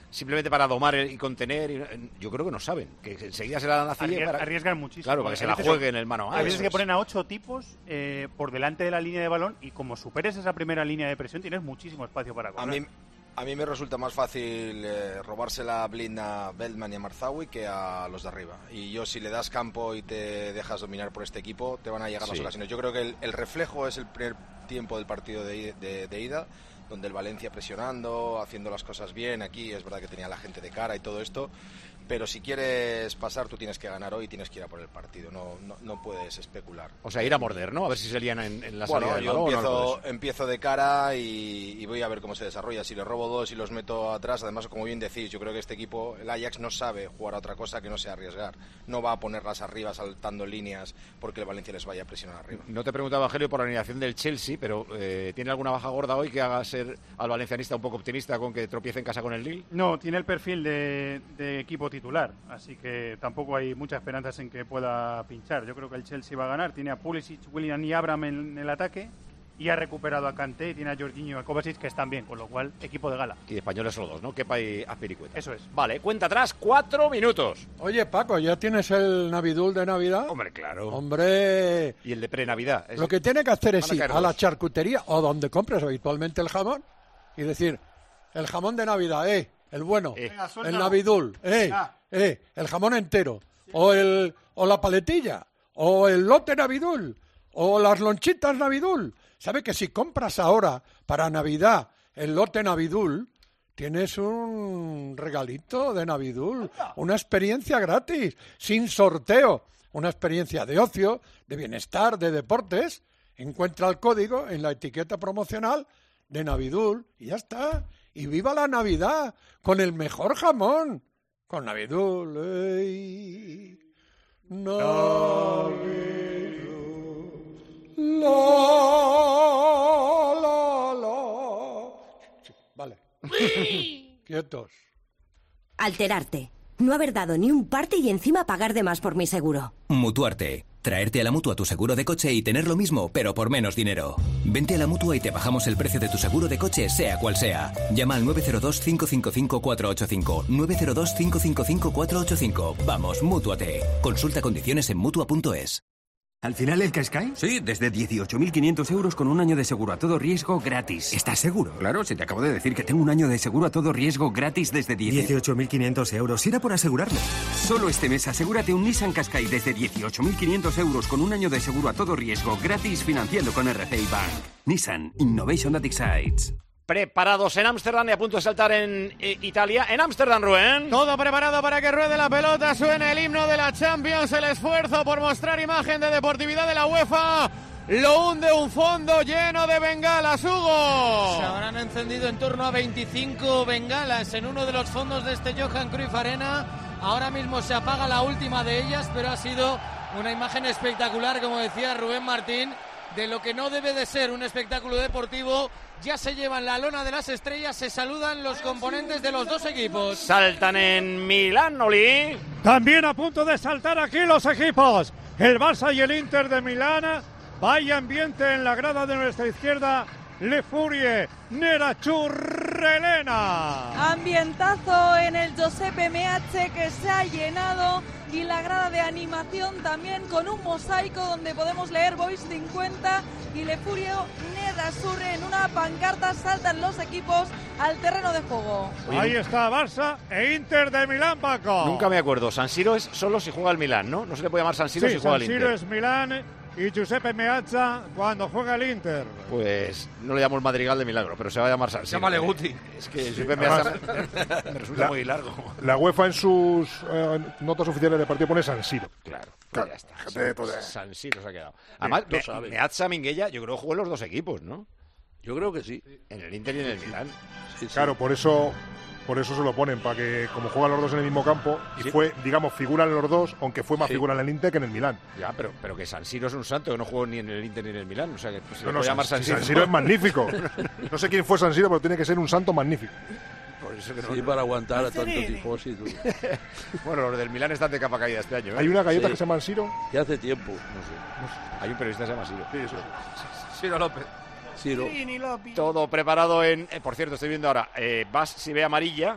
simplemente para domar y contener. Y, yo creo que no saben, que enseguida se la dan a Cille para... Arriesgan muchísimo. Claro, para que se la jueguen el mano a mano. A veces que ponen a ocho tipos eh, por delante de la línea de balón y como superes esa primera línea de presión tienes muchísimo espacio para correr. A mí, a mí me resulta más fácil eh, robarse la blind a Beltman y a Marzawi que a los de arriba. Y yo, si le das campo y te dejas dominar por este equipo, te van a llegar sí. las ocasiones. Yo creo que el, el reflejo es el primer tiempo del partido de, de, de ida, donde el Valencia presionando, haciendo las cosas bien. Aquí es verdad que tenía la gente de cara y todo esto, pero si quieres pasar, tú tienes que ganar hoy y tienes que ir a por el partido, no, no, no puedes especular. O sea, ir a morder, ¿no? A ver si se lían en, en la salida bueno, del yo balón. Empiezo, no empiezo de cara y, y voy a ver cómo se desarrolla. Si le robo dos y los meto atrás, además, como bien decís, yo creo que este equipo, el Ajax, no sabe jugar a otra cosa que no sea arriesgar. No va a ponerlas arriba saltando líneas porque el Valencia les vaya a presionar arriba. No te preguntaba, Evangelio, por la alineación del Chelsea, pero eh, ¿tiene alguna baja gorda hoy que haga ser al valencianista un poco optimista con que tropiece en casa con el Lille? No, tiene el perfil de, de equipo titular, así que tampoco hay muchas esperanzas en que pueda pinchar. Yo creo que el Chelsea va a ganar. Tiene a Pulisic, Willian y Abraham en el ataque y ha recuperado a Kanté, y tiene a Jorginho y a Kovacic que están bien, con lo cual equipo de gala. Y españoles solo dos, ¿no? Kepa y Azpilicueta. Eso es. Vale, cuenta atrás, cuatro minutos. Oye, Paco, ¿ya tienes el Navidul de Navidad? Hombre, claro. Hombre. Y el de pre-Navidad. Es... Lo que tiene que hacer es ir a, a la charcutería o donde compres habitualmente el jamón y decir, el jamón de Navidad, eh, el bueno, eh. el Navidul, eh, ah. eh, el jamón entero, sí. o el o la paletilla, o el lote Navidul, o las lonchitas Navidul. ¿Sabe que si compras ahora para Navidad el lote Navidul, tienes un regalito de Navidul, una experiencia gratis, sin sorteo, una experiencia de ocio, de bienestar, de deportes? Encuentra el código en la etiqueta promocional de Navidul y ya está. Y viva la Navidad con el mejor jamón, con Navidul. ¡Ey! Navidul. La, la, la. Vale. Quietos. Alterarte. No haber dado ni un parte y encima pagar de más por mi seguro. Mutuarte. Traerte a la Mutua tu seguro de coche y tener lo mismo, pero por menos dinero. Vente a la Mutua y te bajamos el precio de tu seguro de coche, sea cual sea. Llama al nueve cero dos, cinco cinco cinco, cuatro ocho cinco. nueve cero dos, cinco cinco cinco, cuatro ocho cinco. Vamos, Mútuate. Consulta condiciones en Mutua punto es. ¿Al final el Qashqai? Sí, desde dieciocho mil quinientos euros con un año de seguro a todo riesgo gratis. ¿Estás seguro? Claro, si te acabo de decir que tengo un año de seguro a todo riesgo gratis desde dieciocho mil quinientos euros. Era por asegurarme. Solo este mes asegúrate un Nissan Qashqai desde dieciocho mil quinientos euros con un año de seguro a todo riesgo gratis financiando con R C I Bank. Nissan Innovation that excites. Preparados en Ámsterdam y a punto de saltar en eh, Italia. En Ámsterdam, Rubén. Todo preparado para que ruede la pelota, suene el himno de la Champions, el esfuerzo por mostrar imagen de deportividad de la UEFA. Lo hunde un fondo lleno de bengalas, Hugo. Se habrán encendido en torno a veinticinco bengalas en uno de los fondos de este Johan Cruyff Arena. Ahora mismo se apaga la última de ellas, pero ha sido una imagen espectacular, como decía Rubén Martín, de lo que no debe de ser un espectáculo deportivo. Ya se llevan la lona de las estrellas, se saludan los componentes de los dos equipos. Saltan en Milán, Oli. También a punto de saltar aquí los equipos. El Barça y el Inter de Milán. Vaya ambiente en la grada de nuestra izquierda. Le Furie, Nerazzurrelena. Ambientazo en el Giuseppe Meazza que se ha llenado y la grada de animación también con un mosaico donde podemos leer Boys cincuenta y Le Furie, Nerazzurre. En una pancarta saltan los equipos al terreno de juego. Ahí está Barça e Inter de Milán, Paco. Nunca me acuerdo, San Siro es solo si juega el Milán, ¿no? No se le puede llamar San Siro sí, si juega San el Inter. Siro es Milán y Giuseppe Meazza cuando juega el Inter. Pues no le llamo el Madrigal de Milagro, pero se va a llamar San Siro. Llámale Guti. Es que Giuseppe Meazza me, me resulta la, muy largo. La UEFA en sus eh, notas oficiales de partido pone San Siro. Claro, claro. Ya está. San, San Siro se ha quedado. Además, me, Meazza, Minguella, yo creo que jugó en los dos equipos, ¿no? Yo creo que sí. En el Inter y en el Milán. Sí, sí. Claro, por eso... Por eso se lo ponen, para que como juegan los dos en el mismo campo, y ¿sí? fue, digamos, figuran los dos, aunque fue más sí. figura en el Inter que en el Milán. Ya, pero, pero que San Siro es un santo, que no jugó ni en el Inter ni en el Milán. O sea, que pues, se no, lo no, puede llamar San Siro. San Siro es magnífico. No sé quién fue San Siro, pero tiene que ser un santo magnífico. Por eso que no, sí, no, para aguantar a tanto tifósido. Bueno, los del Milán están de capa caída este año, ¿eh? ¿Hay una galleta sí. que se llama San Siro? Que hace tiempo, no sé. No sé. Hay un periodista que se llama Siro. Sí, eso sí. Siro López. Siro. Todo preparado en... Eh, por cierto, estoy viendo ahora, eh, Bas si ve amarilla.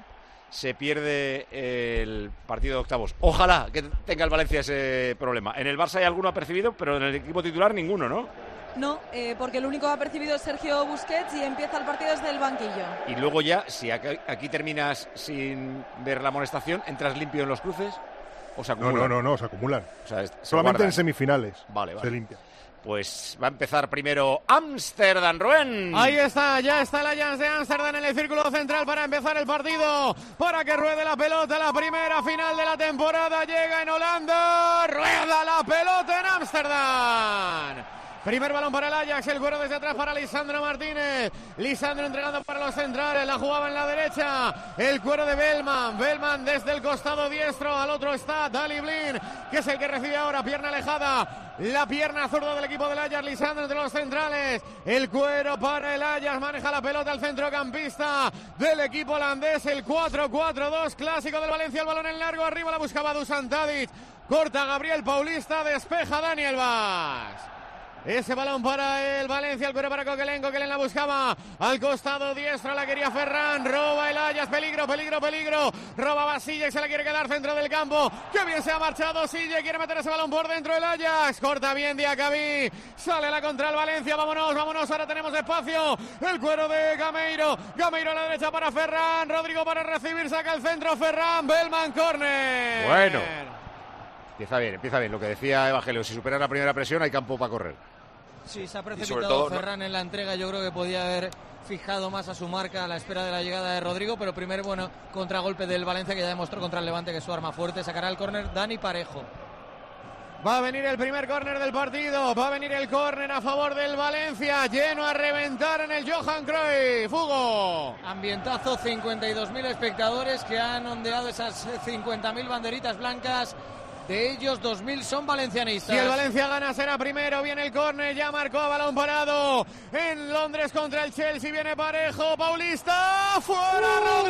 se pierde el partido de octavos. Ojalá que tenga el Valencia ese problema. En el Barça hay alguno apercibido, pero en el equipo titular ninguno, ¿no? No, eh, porque el único apercibido es Sergio Busquets y empieza el partido desde el banquillo. Y luego ya, si aquí, aquí terminas sin ver la amonestación, ¿entras limpio en los cruces o se acumulan? No, no, no, no se acumulan. O sea, solamente guardan. En semifinales vale, vale. se limpia. Pues va a empezar primero Ámsterdam, Rubén. Ahí está, ya está el Ajax de Ámsterdam en el círculo central para empezar el partido, para que ruede la pelota. La primera final de la temporada llega en Holanda, rueda la pelota en Ámsterdam. Primer balón para el Ajax, el cuero desde atrás para Lisandro Martínez. Lisandro entregando para los centrales, la jugaba en la derecha. El cuero de Bellman, Bellman desde el costado diestro, al otro está Dali Blin, que es el que recibe ahora, pierna alejada. La pierna zurda del equipo del Ajax, Lisandro entre los centrales. El cuero para el Ajax, maneja la pelota el centrocampista del equipo holandés. El cuatro cuatro dos clásico del Valencia, el balón en largo, arriba la buscaba Dusan Tadic. Corta Gabriel Paulista, despeja Daniel Vaz. Ese balón para el Valencia, el cuero para Coquelin, Coquelin la buscaba al costado diestro, la quería Ferran, roba el Ajax, peligro, peligro, peligro, roba Basille y se la quiere quedar centro del campo, qué bien se ha marchado Sille, quiere meter ese balón por dentro el Ajax, corta bien Diacabí, sale a la contra el Valencia, vámonos, vámonos, ahora tenemos espacio, el cuero de Gameiro, Gameiro a la derecha para Ferran, Rodrigo para recibir, saca el centro Ferran, Bellman, córner. Bueno, empieza bien, empieza bien, lo que decía Evangelio, si supera la primera presión hay campo para correr. Sí, se ha precipitado Ferran en la entrega, yo creo que podía haber fijado más a su marca a la espera de la llegada de Rodrigo, pero primer bueno contragolpe del Valencia que ya demostró contra el Levante que es su arma fuerte, sacará el córner Dani Parejo. Va a venir el primer córner del partido, va a venir el córner a favor del Valencia, lleno a reventar en el Johan Cruyff. Hugo. Ambientazo, cincuenta y dos mil espectadores que han ondeado esas cincuenta mil banderitas blancas. De ellos, dos mil son valencianistas. Si el Valencia gana, será primero. Viene el córner, ya marcó a balón parado. En Londres contra el Chelsea, viene Parejo. Paulista, ¡fuera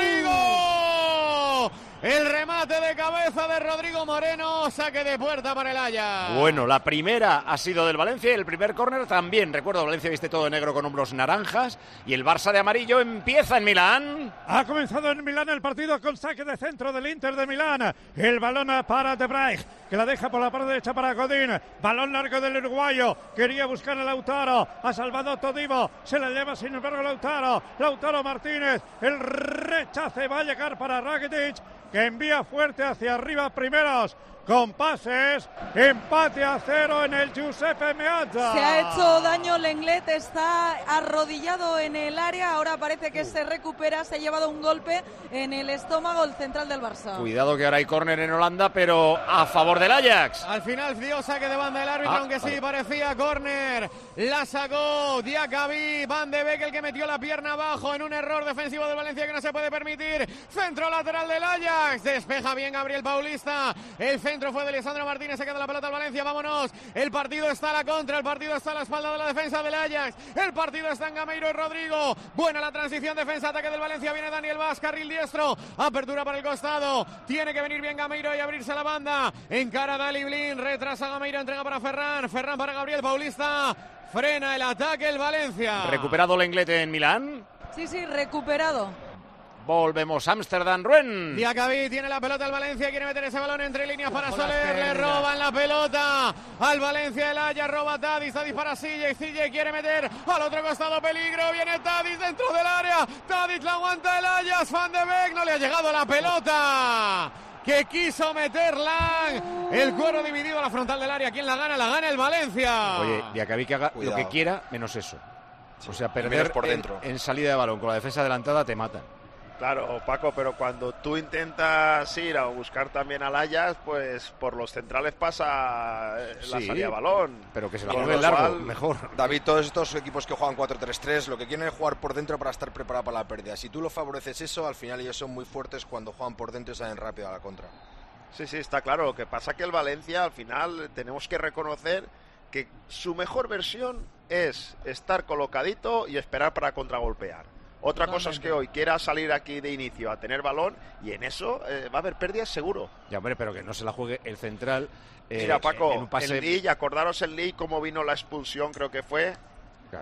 Rodrigo! El remate de cabeza de Rodrigo Moreno, saque de puerta para el Ajax. Bueno, la primera ha sido del Valencia y el primer córner también. Recuerdo, Valencia viste todo de negro con hombros naranjas y el Barça de amarillo empieza en Milán. Ha comenzado en Milán el partido con saque de centro del Inter de Milán. El balón para De Vrij, que la deja por la parte derecha para Godín. Balón largo del uruguayo, quería buscar a Lautaro, ha salvado Todibo, se la lleva sin embargo Lautaro. Lautaro Martínez, el rechace va a llegar para Rakitic, que envía fuerte hacia arriba primeros con pases, empate a cero en el Giuseppe Meazza. Se ha hecho daño Lenglet, está arrodillado en el área, ahora parece que se recupera, se ha llevado un golpe en el estómago el central del Barça. Cuidado que ahora hay córner en Holanda, pero a favor del Ajax. Al final dio saque de banda el árbitro, ah, aunque vale. sí parecía córner. La sacó Diacabí, Van de Beek el que metió la pierna abajo en un error defensivo del Valencia que no se puede permitir. Centro lateral del Ajax, despeja bien Gabriel Paulista, el centro fue de Lisandro Martínez, se queda la pelota al Valencia, vámonos, el partido está a la contra, el partido está a la espalda de la defensa del Ajax, el partido está en Gameiro y Rodrigo, buena la transición, defensa, ataque del Valencia, viene Daniel Vaz, carril diestro, apertura para el costado, tiene que venir bien Gameiro y abrirse la banda, encara Dali Blin, retrasa Gameiro, entrega para Ferran, Ferran para Gabriel Paulista, frena el ataque el Valencia. ¿Recuperado Lenglet en Milán? Sí, sí, recuperado. Volvemos a Ámsterdam, Ruen. Diacabí tiene la pelota al Valencia, quiere meter ese balón entre líneas para Soler, le roban la pelota al Valencia, el Ajax roba Tadic, Tadic para Sille, Sille quiere meter al otro costado, peligro, viene Tadic dentro del área, Tadic la aguanta el Ajax, Van de Beek, no le ha llegado la pelota que quiso meterla, el cuero dividido a la frontal del área, ¿quién la gana? La gana el Valencia. Oye, Diacabí que haga Cuidado. lo que quiera, menos eso. O sea, perder menos por dentro. En, en salida de balón con la defensa adelantada te matan. Claro, Paco, pero cuando tú intentas ir a buscar también al Ajax, pues por los centrales pasa la Sí, salida de balón. Pero que se la Y en juegue lo largo, cual- mejor. David, todos estos equipos que juegan cuatro tres tres lo que quieren es jugar por dentro para estar preparado para la pérdida. Si tú lo favoreces eso, al final ellos son muy fuertes cuando juegan por dentro y salen rápido a la contra. Sí, sí, está claro. Lo que pasa que el Valencia, al final, tenemos que reconocer que su mejor versión es estar colocadito y esperar para contragolpear. Otra cosa es que hoy quiera salir aquí de inicio a tener balón y en eso eh, va a haber pérdidas seguro. Ya, hombre, pero que no se la juegue el central. Eh, Mira, Paco, en un pase... el Lille, acordaros el Lille cómo vino la expulsión, creo que fue. Claro.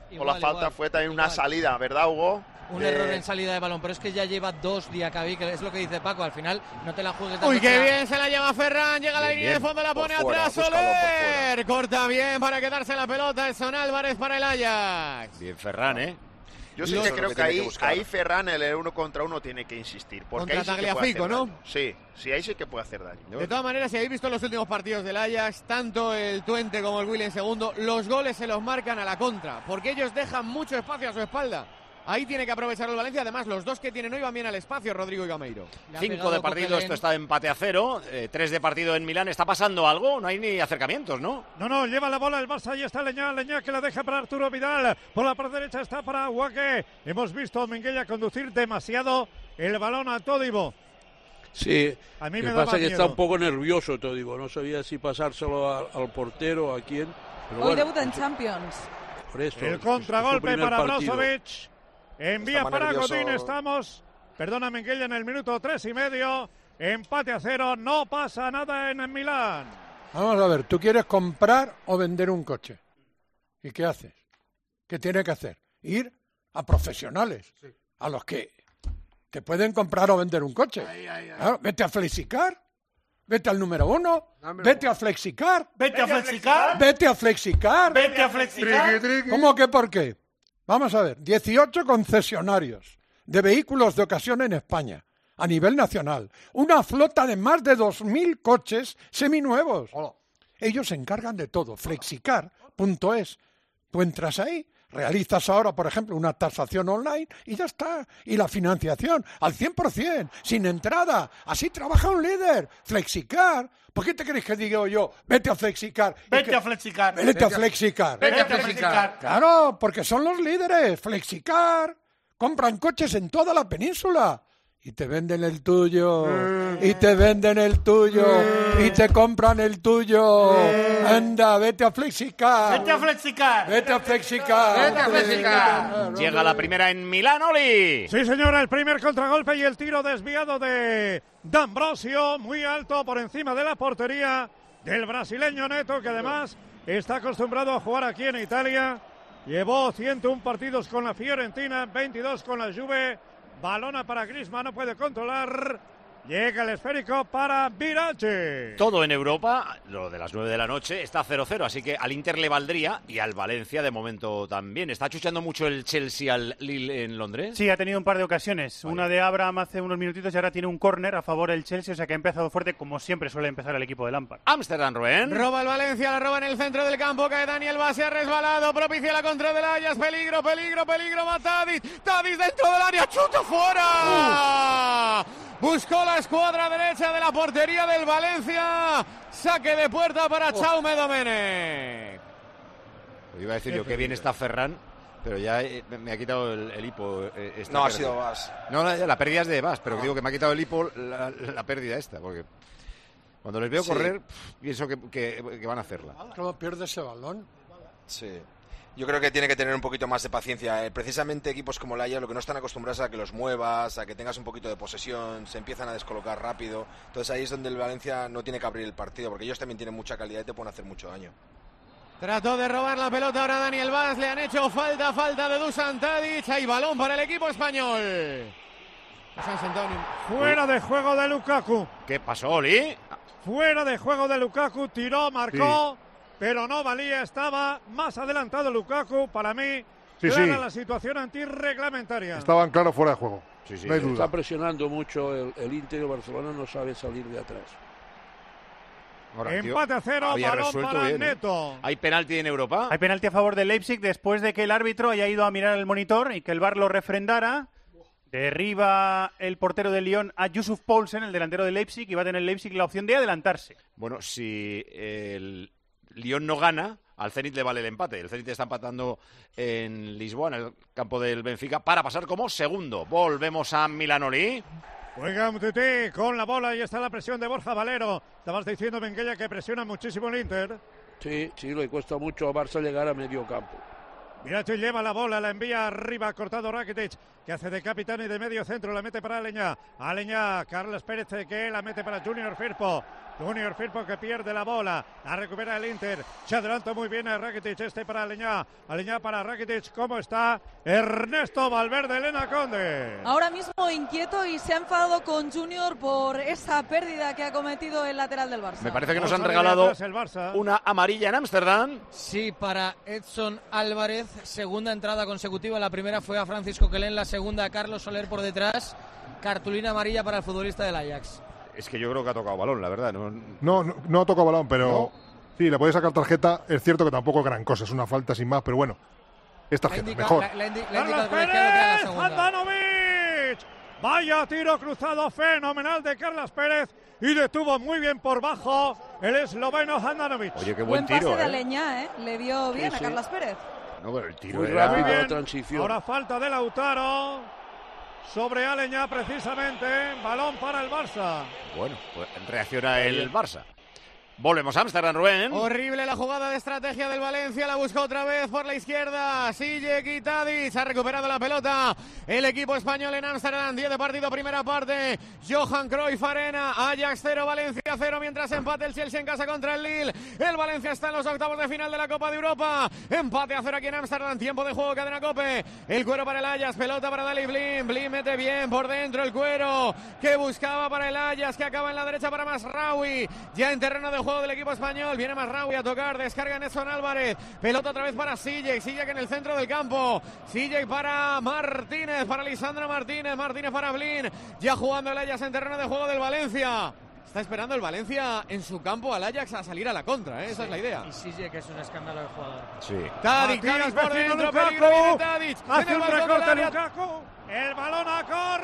o la falta igual, fue también una igual. salida, ¿verdad, Hugo? Un Eh, error en salida de balón, pero es que ya lleva dos Diacabí, que es lo que dice Paco, al final no te la juegues. Uy, qué bien se la lleva Ferran, llega a la Bien, línea de bien. fondo, la Por pone fuera, atrás búscalo por Soler. Corta bien para quedarse la pelota, es Son Álvarez para el Ajax. Bien Ferran, ¿eh? Yo sí Eso que es lo creo que que tiene que ahí, buscar. ahí Ferran en el uno contra uno tiene que insistir. Porque Contra ahí sí que puede Tagliafico, hacer ¿no? daño. Sí, sí, ahí sí que puede hacer daño. De todas maneras, si habéis visto los últimos partidos del Ajax, tanto el Twente como el Willian segundo, los goles se los marcan a la contra, porque ellos dejan mucho espacio a su espalda. Ahí tiene que aprovechar el Valencia. Además, los dos que tienen hoy van bien al espacio, Rodrigo y Gameiro. Cinco de partido, esto está empate a cero. Eh, tres de partido en Milán. ¿Está pasando algo? No hay ni acercamientos, ¿no? No, no, lleva la bola el Barça, ahí está Leñá, Leñá que la deja para Arturo Vidal, por la parte derecha está para Huaque. Hemos visto a Minguella conducir demasiado el balón a Todibo. Sí, A mí lo me que daba pasa es que miedo. está un poco nervioso, te digo. No sabía si pasárselo al, al portero o a quién. Pero Hoy bueno, debuta en Champions. por eso, El es su contragolpe primer para partido. Brozovic. Envía Estaba para nervioso. Godín, estamos. Perdona Minguella en el minuto tres y medio. Empate a cero, no pasa nada en Milán. Vamos a ver, ¿tú quieres comprar o vender un coche? ¿Y qué haces? ¿Qué tiene que hacer? Ir a profesionales, a los que te pueden comprar o vender un coche. Claro, vete a Flexicar, vete al número uno, vete a Flexicar. Vete a Flexicar. Vete a Flexicar. Vete a Flexicar. ¿Cómo que por qué? Vamos a ver, dieciocho concesionarios de vehículos de ocasión en España, a nivel nacional. Una flota de más de dos mil coches seminuevos. Ellos se encargan de todo. Flexicar punto es. Tú entras ahí, realizas ahora, por ejemplo, una tasación online y ya está. Y la financiación al cien por ciento, sin entrada. Así trabaja un líder. Flexicar. ¿Por qué te crees que digo yo, vete a Flexicar? Vete a Flexicar. Vete a Flexicar. Vete a Flexicar. Claro, porque son los líderes. Flexicar. Compran coches en toda la península. Y te venden el tuyo. Y te venden el tuyo. Y te compran el tuyo. Anda, vete a Flexicar. Vete a Flexicar. Vete a Flexicar. Vete a Flexicar. Llega la primera en Milán, Oli. Sí, señora, el primer contragolpe y el tiro desviado de D'Ambrosio, muy alto por encima de la portería del brasileño Neto, que además está acostumbrado a jugar aquí en Italia. Llevó ciento uno partidos con la Fiorentina, veintidós con la Juve. Balona para Griezmann, no puede controlar. Llega el esférico para Virache. Todo en Europa, lo de las nueve de la noche, está cero cero, así que al Inter le valdría y al Valencia de momento también. ¿Está chuchando mucho el Chelsea al Lille en Londres? Sí, ha tenido un par de ocasiones. Vale. Una de Abraham hace unos minutitos y ahora tiene un córner a favor del Chelsea, o sea que ha empezado fuerte como siempre suele empezar el equipo de Lampard. Ámsterdam, Rubén. Roba el Valencia, la roba en el centro del campo, cae Daniel Base, ha resbalado, propicia la contra del Ajax, peligro, peligro, peligro, va Tadic, Tadic dentro del área, chuta fuera. Uh. Buscó la escuadra derecha de la portería del Valencia, saque de puerta para Oh. Jaume Domenech. Iba a decir yo, qué bien está Ferran, pero ya eh, me ha quitado el, el hipo. Eh, esta No, ha pérdida. sido Bas. No, la, la pérdida es de Bas, pero digo que me ha quitado el hipo la, la pérdida esta, porque cuando les veo Sí. correr, pff, pienso que, que- que van a hacerla. ¿Cómo pierde ese balón? Sí. Yo creo que tiene que tener un poquito más de paciencia. Eh, precisamente equipos como el Ajax lo que no están acostumbrados a que los muevas, a que tengas un poquito de posesión, se empiezan a descolocar rápido. Entonces ahí es donde el Valencia no tiene que abrir el partido, porque ellos también tienen mucha calidad y te pueden hacer mucho daño. Trató de robar la pelota ahora Daniel Vaz, le han hecho falta, falta de Dusan Tadic, hay balón para el equipo español. Se han sentado ni- Fuera de juego de Lukaku. ¿Qué pasó, Oli? Fuera de juego de Lukaku, tiró, marcó, pero no valía, estaba más adelantado Lukaku. Para mí, Sí, clara sí. la situación antirreglamentaria. Estaban claros fuera de juego. Sí, sí. No hay Está duda. presionando mucho el, el Inter y el Barcelona no sabe salir de atrás. Ahora, tío, Empate a cero, había balón resuelto para bien, ¿eh? Neto. ¿Hay penalti en Europa? Hay penalti a favor del Leipzig después de que el árbitro haya ido a mirar el monitor y que el V A R lo refrendara. Derriba el portero de Lyon a Yusuf Poulsen, el delantero del Leipzig, y va a tener el Leipzig la opción de adelantarse. Bueno, si el Lyon no gana, al Zenit le vale el empate. El Zenit está empatando en Lisboa, en el campo del Benfica, para pasar como segundo. Volvemos a Milanoli. Juega Mtiti con la bola y está la presión de Borja Valero. Estabas diciendo, Benguella, que presiona muchísimo el Inter. Sí, sí, le cuesta mucho a Barça llegar a medio campo. Mirachi lleva la bola, la envía arriba, cortado Rakitic, que hace de capitán y de medio centro, la mete para Aleñá. Aleñá, Carlos Pérez, que la mete para Junior Firpo. Junior Firpo que pierde la bola. La recupera el Inter. Se adelanta muy bien a Rakitic. Este para Aleñá. Aleñá para Rakitic. ¿Cómo está Ernesto Valverde, Elena Conde? Ahora mismo inquieto y se ha enfadado con Junior por esa pérdida que ha cometido el lateral del Barça. Me parece que nos han regalado una amarilla en Ámsterdam. Sí, para Edson Álvarez. Segunda entrada consecutiva. La primera fue a Francisco Quelén. La segunda a Carlos Soler por detrás. Cartulina amarilla para el futbolista del Ajax. Es que yo creo que ha tocado balón, la verdad. No, no, no, no ha tocado balón, pero ¿no? Sí, le puede sacar tarjeta. Es cierto que tampoco es gran cosa, es una falta sin más, pero bueno, es tarjeta, indica, mejor. La, la, indi, la Carlos indica Pérez, la Handanovic. Vaya tiro cruzado fenomenal de Carlos Pérez y detuvo muy bien por bajo el esloveno Handanovic. Oye, qué buen, buen tiro, pase de ¿eh? Aleñá, ¿eh? Le dio bien sí, a sí. Carlos Pérez. No, pero el tiro muy era... rápido Muy la transición. Ahora falta de Lautaro sobre Aleñá precisamente. Balón para el Barça. Bueno, pues reacciona el Barça. Volvemos a Ámsterdam, Rubén. Horrible la jugada de estrategia del Valencia, la busca otra vez por la izquierda. Sillek y Tadic, ha recuperado la pelota el equipo español en Ámsterdam. diez de partido, primera parte. Johan Cruyff Arena, Ajax cero, Valencia cero, mientras empate el Chelsea en casa contra el Lille. El Valencia está en los octavos de final de la Copa de Europa. Empate a cero aquí en Ámsterdam, tiempo de juego, cadena Cope. El cuero para el Ajax, pelota para Daley Blind. Blind mete bien por dentro el cuero que buscaba para el Ajax, que acaba en la derecha para Masraoui. Ya en terreno de juego del equipo español, viene Masraoui a tocar, descarga en Edson Álvarez, pelota otra vez para Sillek, Sillek en el centro del campo, Sillek para Martínez, para Lisandro Martínez, Martínez para Blin, ya jugando el Ajax en terreno de juego del Valencia. Está esperando el Valencia en su campo al Ajax a salir a la contra, ¿eh? Esa sí, es la idea. Y Sillek es un escándalo de jugador. Sí. Tadic, Tadic por dentro, peligro, viene Tadic. Hace un recorte Lukaku, el balón a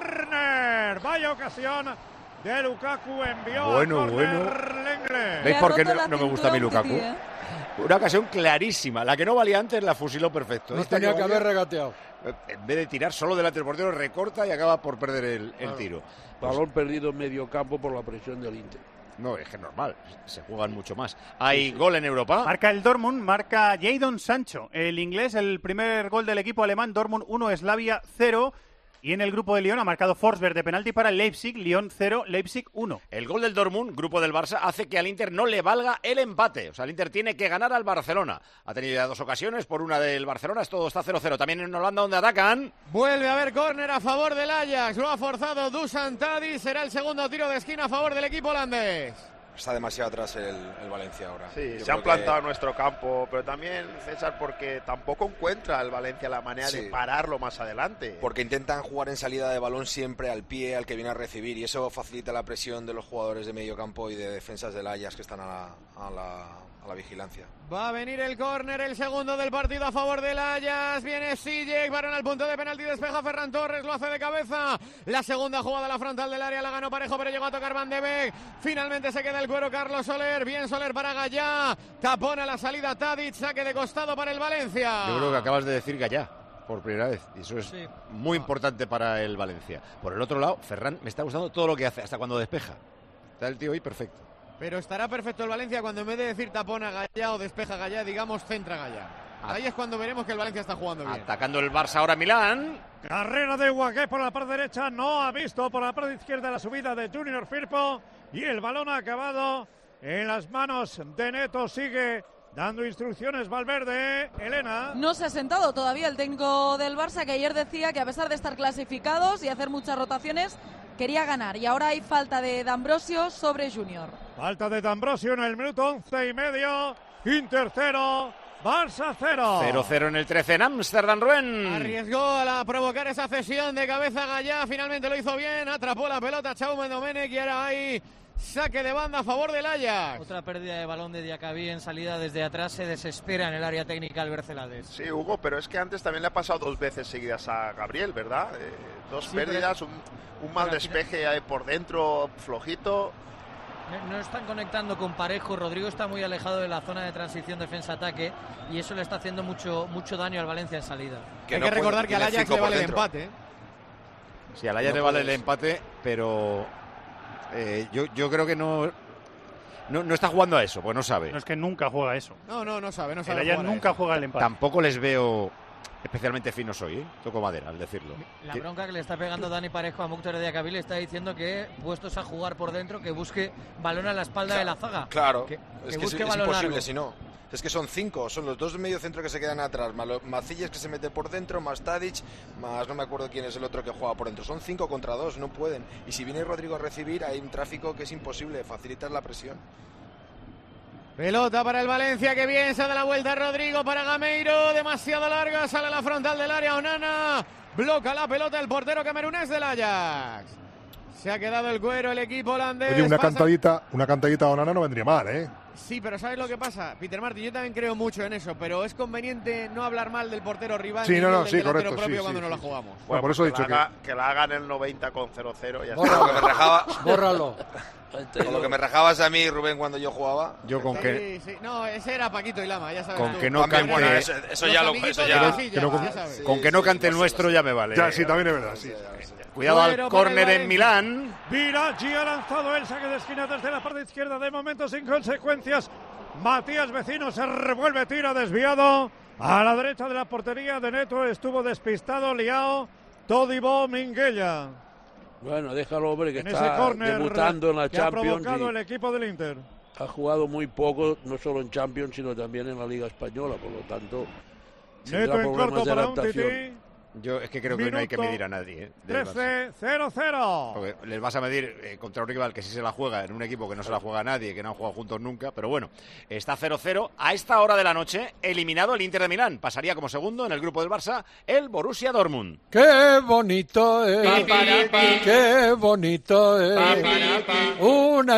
córner, vaya ocasión de Lukaku, envió bueno, a bueno. Lenglet. ¿Veis por qué no, no me gusta a mí Lukaku? Titi, ¿eh? Una ocasión clarísima. La que no valía antes la fusiló perfecto. No Esta tenía que valía, haber regateado. En vez de tirar solo delante del portero, recorta y acaba por perder el, el Ah, tiro. Balón perdido en medio campo por la presión del Inter. No, es que es normal. Se juegan mucho más. Hay sí, sí. gol en Europa. Marca el Dortmund, marca Jadon Sancho. El inglés, el primer gol del equipo alemán. Dortmund uno, Slavia cero. Y en el grupo de Lyon ha marcado Forsberg de penalti para el Leipzig, Lyon cero, Leipzig uno. El gol del Dortmund, grupo del Barça, hace que al Inter no le valga el empate. O sea, el Inter tiene que ganar al Barcelona. Ha tenido ya dos ocasiones, por una del Barcelona, es todo está cero cero. También en Holanda, donde atacan. Vuelve a haber córner a favor del Ajax, lo ha forzado Dusan Tadic, será el segundo tiro de esquina a favor del equipo holandés. Está demasiado atrás el, el Valencia ahora. Sí, Yo se han creo plantado que... en nuestro campo, pero también, César, porque tampoco encuentra el Valencia la manera sí. de pararlo más adelante. Porque intentan jugar en salida de balón siempre al pie, al que viene a recibir, y eso facilita la presión de los jugadores de medio campo y de defensas del Ajax que están a la, a la, a la vigilancia. Va a venir el córner, el segundo del partido a favor del Ajax. Viene Sillek, varón al punto de penalti, despeja Ferran Torres, lo hace de cabeza. La segunda jugada a la frontal del área la ganó parejo, pero llegó a tocar Van de Beek. Finalmente se queda el cuero Carlos Soler. Bien Soler para Gallá. Tapona la salida Tadic, saque de costado para el Valencia. Yo creo que acabas de decir Gallá por primera vez. Y eso es sí. muy ah. importante para el Valencia. Por el otro lado, Ferran me está gustando todo lo que hace, hasta cuando despeja. Está el tío ahí perfecto. Pero estará perfecto el Valencia cuando en vez de decir tapona Gallá o despeja Gallá, digamos centra Gallá. Ahí es cuando veremos que el Valencia está jugando bien. Atacando el Barça ahora Milán. Carrera de Guagué por la parte derecha, no ha visto por la parte izquierda la subida de Junior Firpo y el balón ha acabado en las manos de Neto. Sigue dando instrucciones Valverde. Elena. No se ha sentado todavía el técnico del Barça, que ayer decía que a pesar de estar clasificados y hacer muchas rotaciones, quería ganar. Y ahora hay falta de D'Ambrosio sobre Junior. Falta de D'Ambrosio en el minuto once y medio. Inter cero, Barça cero. cero cero en el trece en Ámsterdam, Rubén. Arriesgó a provocar esa cesión de cabeza Gallá. Finalmente lo hizo bien. Atrapó la pelota Chaume Domenech y ahora hay saque de banda a favor del Ajax. Otra pérdida de balón de Diacabí en salida desde atrás. Se desespera en el área técnica Albert Celades. Sí, Hugo, pero es que antes también le ha pasado dos veces seguidas a Gabriel, ¿verdad? Eh, dos sí, pérdidas, pero... un, un mal despeje ahí por dentro, flojito. No, no están conectando con Parejo. Rodrigo está muy alejado de la zona de transición defensa-ataque y eso le está haciendo mucho, mucho daño al Valencia en salida. Que Hay no que recordar que al Ajax le vale el empate. Sí, al Ajax no le vale el empate, pero eh, yo, yo creo que no, no no está jugando a eso, pues no sabe. No, es que nunca juega eso. No, no, no sabe. No sabe el Ajax nunca juega el empate. Tampoco les veo especialmente fino soy, ¿eh? Toco madera al decirlo. La bronca que le está pegando Dani Parejo a Mukhtar Diakabi le está diciendo que, puestos a jugar por dentro, que busque balón a la espalda claro, de la zaga. Claro, que, es que que busque es, es balón imposible largo. si no. Es que son cinco, son los dos medio centro que se quedan atrás, más Macillas que se mete por dentro, más Tadic, más no me acuerdo quién es el otro que juega por dentro. Son cinco contra dos, no pueden. Y si viene Rodrigo a recibir, hay un tráfico que es imposible, facilitar la presión. Pelota para el Valencia, que bien se da la vuelta Rodrigo para Gameiro, demasiado larga, sale a la frontal del área Onana, bloca la pelota el portero camerunés del Ajax. Se ha quedado el cuero el equipo holandés. Oye, una pasa... cantadita, una cantadita a Onana no vendría mal, ¿eh? Sí, pero ¿sabes lo que pasa? Peter Martin, yo también creo mucho en eso, pero es conveniente no hablar mal del portero rival sí, ni no, no, del sí, delantero correcto, propio sí, cuando sí, no sí, la sí. jugamos. Bueno, bueno, por eso he dicho la que... haga, que la hagan el noventa con cero cero y ya está. Lo que me rajaba, bórralo. Con lo que me rajabas a mí, Rubén, cuando yo jugaba. Yo con sí, que... Sí. No, ese era Paquito y Lama, ya sabes Con tú. que no También, cante... bueno, eso, eso ya lo... Eso ya, que no, ya sabes. Con que no cante el nuestro ya me vale. Ya, sí, también es verdad, sí. Cuidado Bueno, al para córner el en Milán. Viraggi ha lanzado el saque de esquina desde la parte izquierda, de momento sin consecuencias. Matías Vecino se revuelve, tira desviado a la derecha de la portería de Neto, estuvo despistado, liado Todibo Minguella. Bueno, déjalo, hombre, que en está ese córner debutando en la que Champions. ha provocado y el equipo del Inter. ha jugado muy poco, no solo en Champions, sino también en la Liga Española, por lo tanto, Neto en corto de para un adaptación. tití. Yo es que creo que no hay que medir a nadie. ¿eh? trece cero cero. Porque les vas a medir eh, contra un rival que sí se la juega en un equipo que no se la juega a nadie, que no han jugado juntos nunca. Pero bueno, está cero cero. A esta hora de la noche, eliminado el Inter de Milán. Pasaría como segundo en el grupo del Barça el Borussia Dortmund. ¡Qué bonito es! ¡Qué bonito es! Una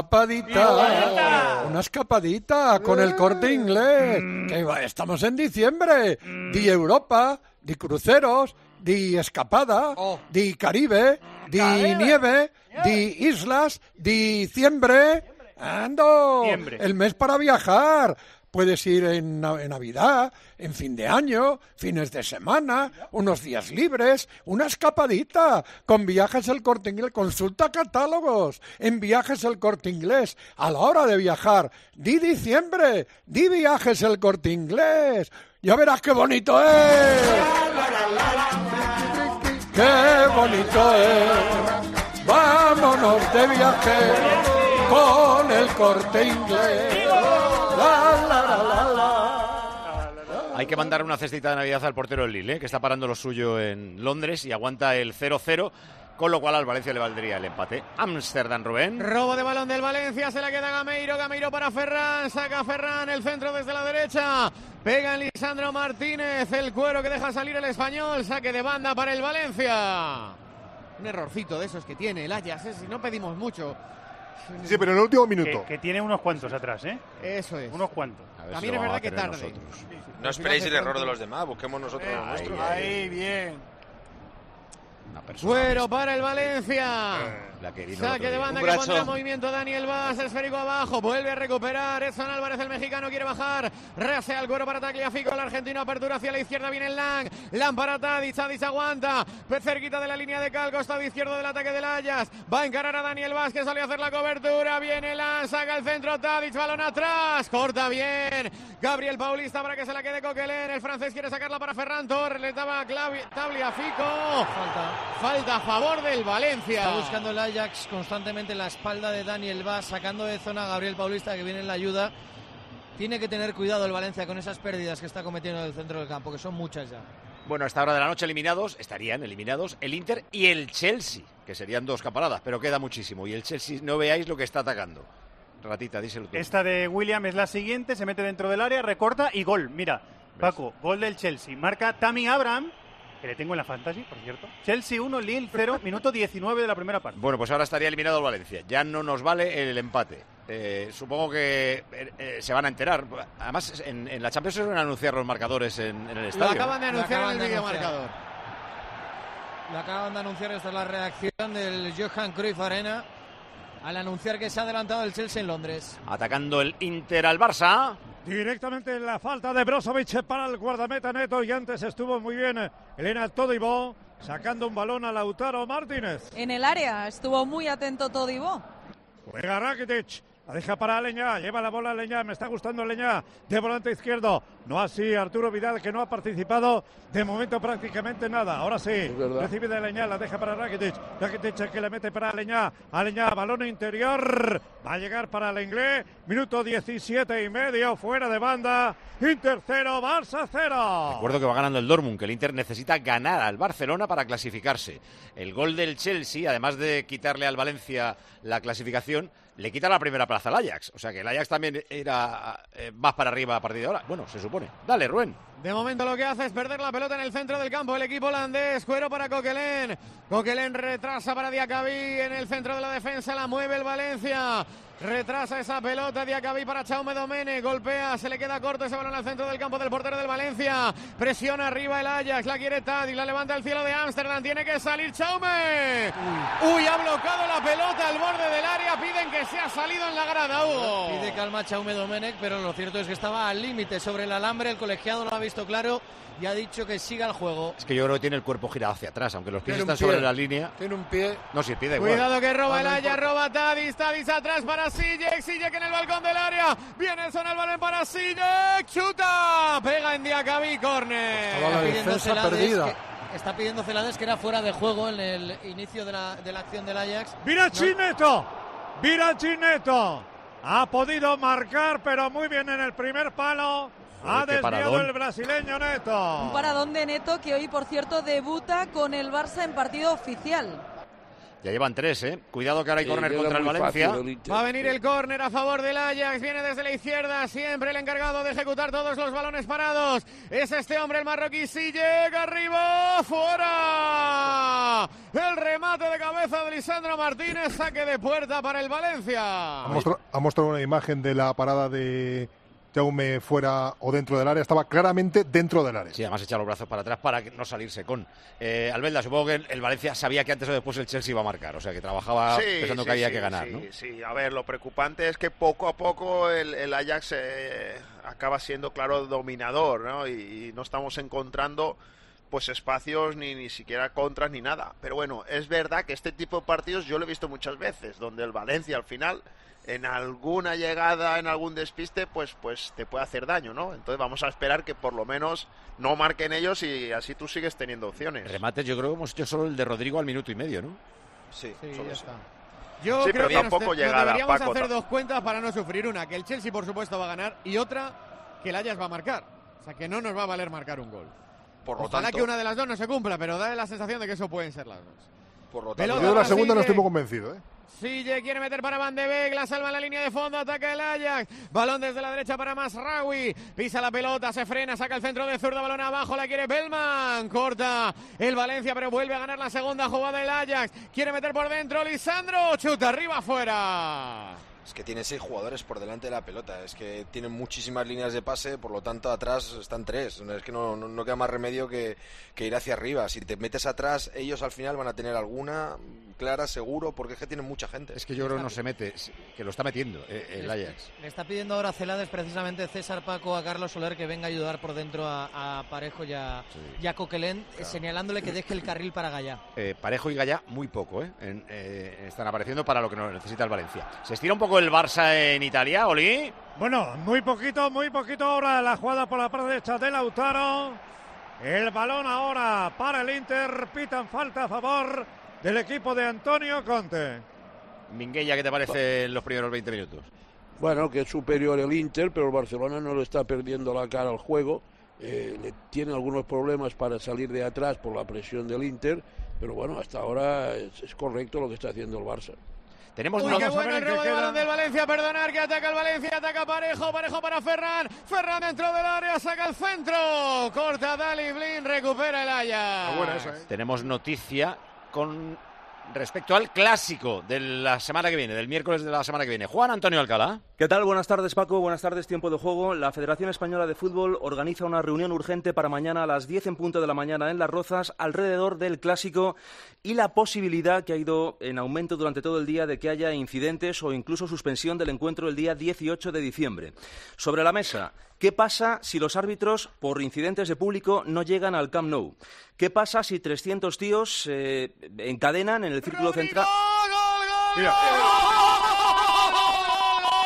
escapadita. Una escapadita con el Corte Inglés. Que va, estamos en diciembre. Di Europa. Di cruceros, di escapada, Oh. di Caribe, di nieve, di islas, di diciembre. ¡Ando! Diciembre. El mes para viajar. Puedes ir en, na- en Navidad, en fin de año, fines de semana, unos días libres, una escapadita. Con Viajes El Corte Inglés, consulta catálogos. En Viajes El Corte Inglés, a la hora de viajar, di diciembre, di Viajes El Corte Inglés. Ya verás qué bonito es. Qué bonito es. Vámonos de viaje con el Corte Inglés. La, la, la, la, la. Hay que mandar una cestita de Navidad al portero del Lille, ¿eh? Que está parando lo suyo en Londres y aguanta el cero cero. Con lo cual al Valencia le valdría el empate. Ámsterdam, Rubén. Robo de balón del Valencia, se la queda Gameiro, Gameiro para Ferran, saca Ferran, el centro desde la derecha, pega en Lisandro Martínez, el cuero que deja salir el español, saque de banda para el Valencia. Un errorcito de esos que tiene el Ajax, ¿eh? Si no pedimos mucho. Sí, pero en el último minuto. Que, que tiene unos cuantos atrás, ¿eh? Eso es. Unos cuantos. También es verdad que tarde. No esperéis el error de los demás, busquemos nosotros los nuestros. Ahí, bien. Cuero para el Valencia. La que vino Saque el de otro banda día. que pondrá en movimiento Daniel Vaz, esférico abajo, vuelve a recuperar Edson Álvarez, el mexicano quiere bajar, rasea el cuero para Tagliafico, el argentino, apertura hacia la izquierda, viene el Lang, Lang para Tadic, Tadic aguanta, cerquita de la línea de cal, costado izquierdo del ataque del Ajax, va a encarar a Daniel Vaz que salió a hacer la cobertura, viene Lang, saca el centro Tadic, balón atrás, corta bien, Gabriel Paulista para que se la quede Coquelin, el francés quiere sacarla para Ferran Torres, le daba Tagliafico, falta, falta a favor del Valencia. Está buscando el Ajax constantemente la espalda de Daniel Vaz, sacando de zona a Gabriel Paulista que viene en la ayuda. Tiene que tener cuidado el Valencia con esas pérdidas que está cometiendo en el centro del campo, que son muchas ya. Bueno, a esta hora de la noche eliminados, estarían eliminados el Inter y el Chelsea, que serían dos caparadas, pero queda muchísimo. Y el Chelsea, no veáis lo que está atacando. Ratita, díselo tú. Esta de William es la siguiente, se mete dentro del área, recorta y gol. Mira, Paco, gol del Chelsea. Marca Tammy Abraham, que le tengo en la fantasy, por cierto. Chelsea uno, Lille cero, minuto diecinueve de la primera parte. Bueno, pues ahora estaría eliminado el Valencia. Ya no nos vale el empate. Eh, supongo que eh, eh, se van a enterar. Además, en, en la Champions se van a anunciar los marcadores en, en el estadio. Lo acaban de anunciar en el de videomarcador. Lo acaban de anunciar, esta es la reacción del Johan Cruyff Arena al anunciar que se ha adelantado el Chelsea en Londres. Atacando el Inter al Barça. Directamente la falta de Brozovic para el guardameta Neto y antes estuvo muy bien Elena Todibo sacando un balón a Lautaro Martínez. En el área estuvo muy atento Todibo. Juega Rakitic, La deja para Aleñá, lleva la bola Aleñá, me está gustando Aleñá, de volante izquierdo. No así Arturo Vidal, que no ha participado de momento prácticamente nada. Ahora sí, recibe de Aleñá, la deja para Rakitic. Rakitic que le mete para Aleñá. Aleñá, balón interior. Va a llegar para el inglés. Minuto diecisiete y medio, fuera de banda. Inter cero, Barça cero. Recuerdo que va ganando el Dortmund, que el Inter necesita ganar al Barcelona para clasificarse. El gol del Chelsea, además de quitarle al Valencia la clasificación, le quita la primera plaza al Ajax. O sea que el Ajax también irá eh, más para arriba a partir de ahora. Bueno, se supone. Dale, Rubén. De momento lo que hace es perder la pelota en el centro del campo el equipo holandés. Cuero para Coquelin. Coquelin retrasa para Diacabí en el centro de la defensa. La mueve el Valencia. Retrasa esa pelota Diacabí para Jaume Domene. Golpea, se le queda corto ese balón al centro del campo del portero del Valencia. Presiona arriba el Ajax. La quiere Tadic. La levanta al cielo de Ámsterdam. Tiene que salir Jaume. Uy, ha bloqueado la pelota al borde del área. Piden que se ha salido en la grada, Hugo. Pide calma Jaume Domenech, pero lo cierto es que estaba al límite sobre el alambre. El colegiado lo ha visto claro y ha dicho que siga el juego. Es que yo creo que tiene el cuerpo girado hacia atrás, aunque los pies están sobre la línea. Tiene un pie. No, si el pie da igual. Cuidado que roba el Ajax, roba Tadic. Tadic atrás para Sijek. Sijek en el balcón del área. Viene el zona el balón para Sijek. Chuta. Pega en Diacabí, córner. Estaba la defensa perdida. Que está pidiendo Celades que era fuera de juego en el inicio de la, de la acción del Ajax. Virachí Neto. Virachí Neto. Ha podido marcar, pero muy bien en el primer palo. Ha desviado paradón. El brasileño Neto. Un paradón de Neto que hoy, por cierto, debuta con el Barça en partido oficial. Ya llevan tres, ¿eh? Cuidado que ahora hay sí, córner contra el Valencia. Va a venir el córner a favor del Ajax. Viene desde la izquierda. Siempre el encargado de ejecutar todos los balones parados. Es este hombre, el marroquí. Si llega arriba. ¡Fuera! El remate de cabeza de Lisandro Martínez. Saque de puerta para el Valencia. Ha mostrado, ha mostrado una imagen de la parada de Jaume fuera o dentro del área, estaba claramente dentro del área. Sí, además echa los brazos para atrás para no salirse con. Eh, Albelda, supongo que el, el Valencia sabía que antes o después el Chelsea iba a marcar, o sea que trabajaba sí, pensando sí, que había sí, que ganar, sí, ¿no? Sí, a ver, lo preocupante es que poco a poco el, el Ajax eh, acaba siendo, claro, dominador, ¿no? Y, y no estamos encontrando pues espacios ni, ni siquiera contras ni nada. Pero bueno, es verdad que este tipo de partidos yo lo he visto muchas veces, donde el Valencia al final en alguna llegada, en algún despiste, pues pues te puede hacer daño, ¿no? Entonces vamos a esperar que por lo menos no marquen ellos y así tú sigues teniendo opciones. Remates yo creo que hemos hecho solo el de Rodrigo al minuto y medio, ¿no? Sí, sí solo ya eso. está. Yo sí, creo pero que tampoco nos, llegada, nos deberíamos Paco, hacer dos cuentas para no sufrir. Una, que el Chelsea por supuesto va a ganar, y otra, que el Ajax va a marcar. O sea, que no nos va a valer marcar un gol. Por lo Ojalá tanto, que una de las dos no se cumpla, pero da la sensación de que eso pueden ser las dos. Por lo tanto, yo de la segunda no estoy muy convencido, ¿eh? Sille quiere meter para Van de Beek, la salva en la línea de fondo, ataca el Ajax, balón desde la derecha para Masraoui, pisa la pelota, se frena, saca el centro de zurda, balón abajo, la quiere Bellman, corta el Valencia, pero vuelve a ganar la segunda jugada el Ajax, quiere meter por dentro Lisandro, chuta arriba, afuera. Es que tiene seis jugadores por delante de la pelota, es que tienen muchísimas líneas de pase, por lo tanto atrás están tres, es que no, no, no queda más remedio que, que ir hacia arriba. Si te metes atrás, ellos al final van a tener alguna clara, seguro, porque es que tienen mucha gente. Es que yo creo que no se mete, que lo está metiendo eh, el Ajax. Le está pidiendo ahora Celades precisamente César Paco a Carlos Soler que venga a ayudar por dentro a, a Parejo y a, sí. y a Coquelin, claro. señalándole que deje el carril para Gallá. Eh, Parejo y Gallá muy poco, ¿eh? En, eh, están apareciendo para lo que nos necesita el Valencia. Se estira un poco el Barça en Italia, Oli. Bueno, muy poquito, muy poquito ahora la jugada por la parte derecha de Lautaro. El balón ahora para el Inter, pitan falta a favor del equipo de Antonio Conte. Minguella, ¿qué te parece en los primeros veinte minutos? Bueno, que es superior el Inter, pero el Barcelona no le está perdiendo la cara al juego. Eh, le tiene algunos problemas para salir de atrás por la presión del Inter, pero bueno, hasta ahora es, es correcto lo que está haciendo el Barça. Tenemos Uy, qué bueno el robo de balón del Valencia, perdonar que ataca el Valencia, ataca Parejo, Parejo para Ferran, Ferran dentro del área, saca el centro, corta Dali Blin, recupera el Ajax. Buena esa, ¿eh? Tenemos noticia con respecto al clásico de la semana que viene, del miércoles de la semana que viene. Juan Antonio Alcalá. ¿Qué tal? Buenas tardes, Paco. Buenas tardes, tiempo de juego. La Federación Española de Fútbol organiza una reunión urgente para mañana a las diez en punto de la mañana en Las Rozas alrededor del clásico y la posibilidad que ha ido en aumento durante todo el día de que haya incidentes o incluso suspensión del encuentro el día dieciocho de diciembre. Sobre la mesa, ¿qué pasa si los árbitros, por incidentes de público, no llegan al Camp Nou? ¿Qué pasa si trescientos tíos eh, encadenan en el círculo central? ¡Gol, gol, Mira.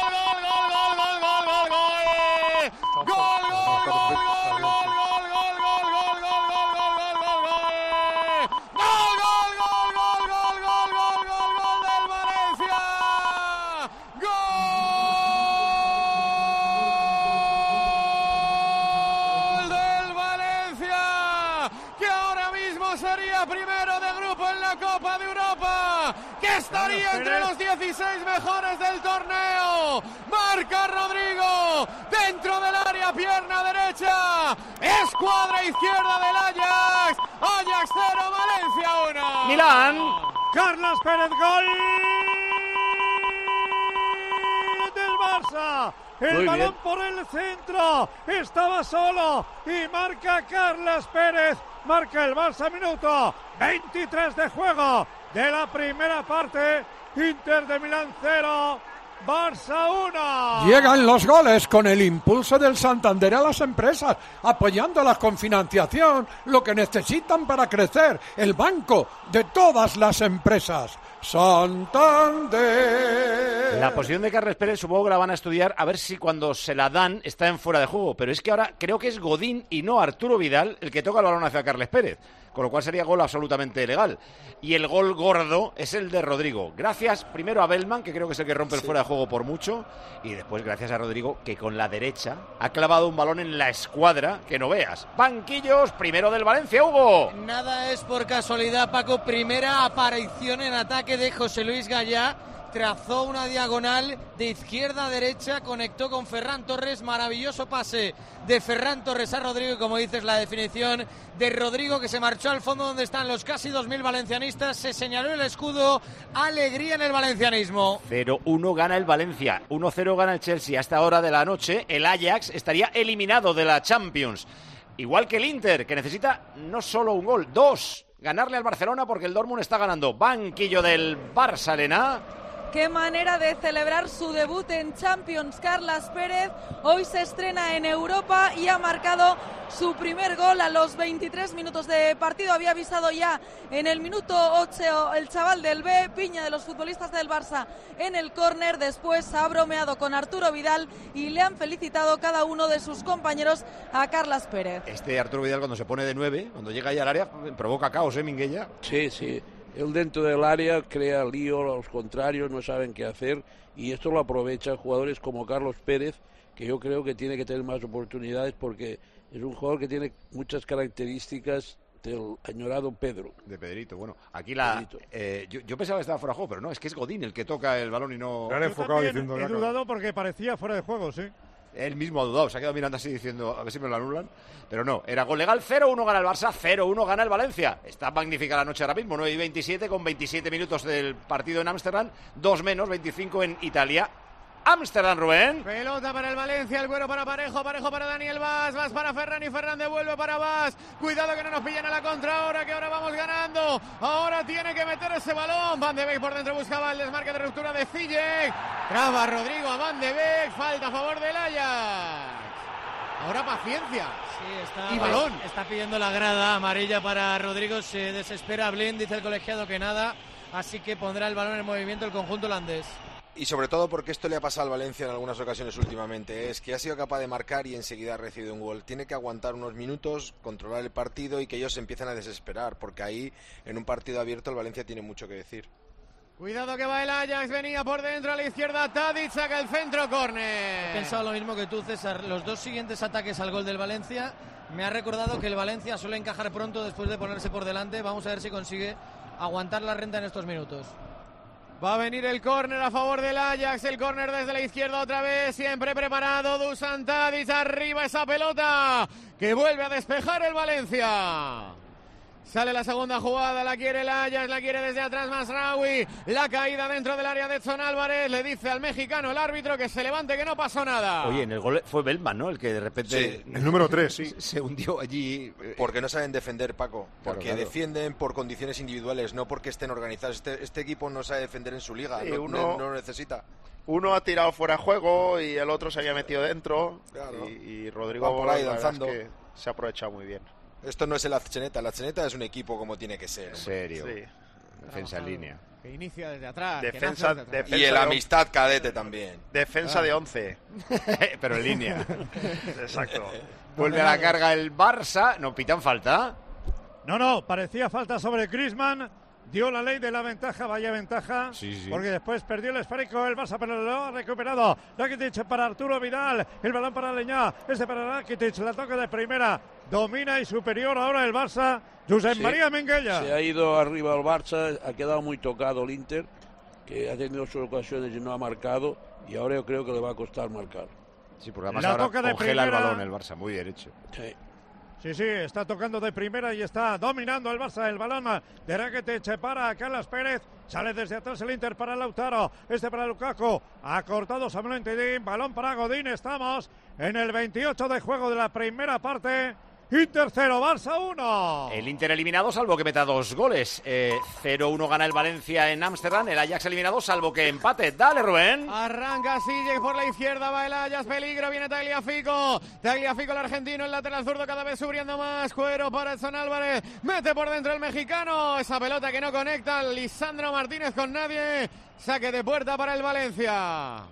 estaría entre los dieciséis mejores del torneo. Marca Rodrigo dentro del área, pierna derecha, escuadra izquierda del Ajax. Ajax cero, Valencia uno. Milán. Carlos Pérez, gol del Barça. El Muy balón bien. por el centro, estaba solo y marca Carlos Pérez, marca el Barça, minuto veintitrés de juego de la primera parte. Inter de Milán cero, Barça uno. Llegan los goles con el impulso del Santander a las empresas, apoyándolas con financiación, lo que necesitan para crecer, el banco de todas las empresas. Santander. La posición de Carles Pérez supongo que la van a estudiar a ver si cuando se la dan está en fuera de juego, pero es que ahora creo que es Godín y no Arturo Vidal el que toca el balón hacia Carles Pérez, con lo cual sería gol absolutamente legal. Y el gol gordo es el de Rodrigo. Gracias primero a Bellman, que creo que es el que rompe el fuera de juego por mucho, y después gracias a Rodrigo, que con la derecha ha clavado un balón en la escuadra que no veas. Banquillos, primero del Valencia, Hugo. Nada es por casualidad, Paco. Primera aparición en ataque de José Luis Gallá. Trazó una diagonal de izquierda a derecha, conectó con Ferran Torres, maravilloso pase de Ferran Torres a Rodrigo, y como dices, la definición de Rodrigo, que se marchó al fondo donde están los casi dos mil valencianistas, se señaló el escudo, alegría en el valencianismo. cero uno gana el Valencia, uno cero gana el Chelsea. A esta hora de la noche el Ajax estaría eliminado de la Champions, igual que el Inter, que necesita no solo un gol, dos, ganarle al Barcelona porque el Dortmund está ganando. Banquillo del Barça, Elena. Qué manera de celebrar su debut en Champions, Carlos Pérez. Hoy se estrena en Europa y ha marcado su primer gol a los veintitrés minutos de partido. Había avisado ya en el minuto ocho el chaval del B, piña de los futbolistas del Barça en el córner. Después ha bromeado con Arturo Vidal y le han felicitado cada uno de sus compañeros a Carlos Pérez. Este Arturo Vidal, cuando se pone de nueve, cuando llega ahí al área, provoca caos, ¿eh, Minguella? Sí, sí. Él dentro del área crea lío, los contrarios no saben qué hacer, y esto lo aprovechan jugadores como Carlos Pérez, que yo creo que tiene que tener más oportunidades porque es un jugador que tiene muchas características del añorado Pedro. De Pedrito, bueno, aquí la... Eh, yo, yo pensaba que estaba fuera de juego, pero no, es que es Godín el que toca el balón y no... Yo enfocado diciendo, he dudado porque parecía fuera de juego, sí. Él mismo ha dudado, se ha quedado mirando así diciendo a ver si me lo anulan, pero no, era gol legal. Cero uno gana el Barça, cero uno gana el Valencia. Está magnífica la noche ahora mismo, nueve y veintisiete con veintisiete minutos del partido en Ámsterdam, dos menos, veinticinco en Italia. Ámsterdam, Rubén. Pelota para el Valencia, el Güero para Parejo, Parejo para Daniel Vaz, Vaz para Ferran y Ferran devuelve para Vaz. Cuidado que no nos pillen a la contra ahora, que ahora vamos ganando. Ahora tiene que meter ese balón. Van de Beek por dentro buscaba el desmarque de ruptura de Ziyech. Traba Rodrigo a Van de Beek, falta a favor del Ajax. Ahora paciencia. Sí, está, y balón. Está pidiendo la grada amarilla para Rodrigo, se desespera Blind, dice el colegiado que nada, así que pondrá el balón en movimiento el conjunto holandés. Y sobre todo porque esto le ha pasado al Valencia en algunas ocasiones últimamente, es que ha sido capaz de marcar y enseguida ha recibido un gol. Tiene que aguantar unos minutos, controlar el partido y que ellos se empiecen a desesperar, porque ahí en un partido abierto el Valencia tiene mucho que decir. Cuidado que va el Ajax, venía por dentro a la izquierda, Tadic saca el centro, córner. He pensado lo mismo que tú, César, los dos siguientes ataques al gol del Valencia me ha recordado que el Valencia suele encajar pronto después de ponerse por delante. Vamos a ver si consigue aguantar la renta en estos minutos. Va a venir el córner a favor del Ajax, el córner desde la izquierda otra vez, siempre preparado, Dusan Tadic, arriba esa pelota, que vuelve a despejar el Valencia. Sale la segunda jugada, la quiere el Ajax, la quiere desde atrás Masraoui, la caída dentro del área de Edson Álvarez, le dice al mexicano el árbitro que se levante, que no pasó nada. Oye, en el gol fue Bellman, ¿no? El que de repente... Sí, el número tres, sí. Se hundió allí. Porque no saben defender, Paco, porque claro, claro. defienden por condiciones individuales, no porque estén organizados. Este, este equipo no sabe defender en su liga, Sí, no, uno... no, no lo necesita. Uno ha tirado fuera de juego y el otro se había metido dentro. Claro. Y, y Rodrigo Va por ahí la verdad danzando. es que se ha aprovechado muy bien. Esto no es el Azcheneta, el Azcheneta es un equipo como tiene que ser. Serio. Sí. Defensa en línea. Que inicia desde atrás. Defensa, que nace desde atrás. defensa Y el de amistad cadete también. Defensa Ah. de once. Pero en línea. Exacto. Vuelve a la carga el Barça. ¿No pitan falta? No, no, parecía falta sobre Griezmann. Dio la ley de la ventaja, vaya ventaja, sí, sí. porque después perdió el esférico el Barça, pero lo ha recuperado. Rakitic para Arturo Vidal, el balón para Leñá, este para Rakitic, la toca de primera, domina y superior ahora el Barça. Josep Sí, María Minguella. Se ha ido arriba al Barça, ha quedado muy tocado el Inter que ha tenido sus ocasiones y no ha marcado, y ahora yo creo que le va a costar marcar. Sí, porque además La ahora toca de congela el primera. balón el Barça, muy derecho. Sí. Sí, sí, está tocando de primera y está dominando el Barça. El balón de Rakitic para Carlos Pérez. Sale desde atrás el Inter para Lautaro. Este para Lukaku. Ha cortado Samuel Ntidín. Balón para Godín. Estamos en el veintiocho de juego de la primera parte. Inter cero, Barça uno. El Inter eliminado, salvo que meta dos goles. Eh, cero uno gana el Valencia en Ámsterdam. El Ajax eliminado, salvo que empate. Dale, Rubén. Arranca Sillek por la izquierda, va el Ajax, peligro, viene Tagliafico. Tagliafico, el argentino, el lateral zurdo cada vez subiendo más. Cuero para Edson Álvarez. Mete por dentro el mexicano. Esa pelota que no conecta. Lisandro Martínez con nadie. Saque de puerta para el Valencia.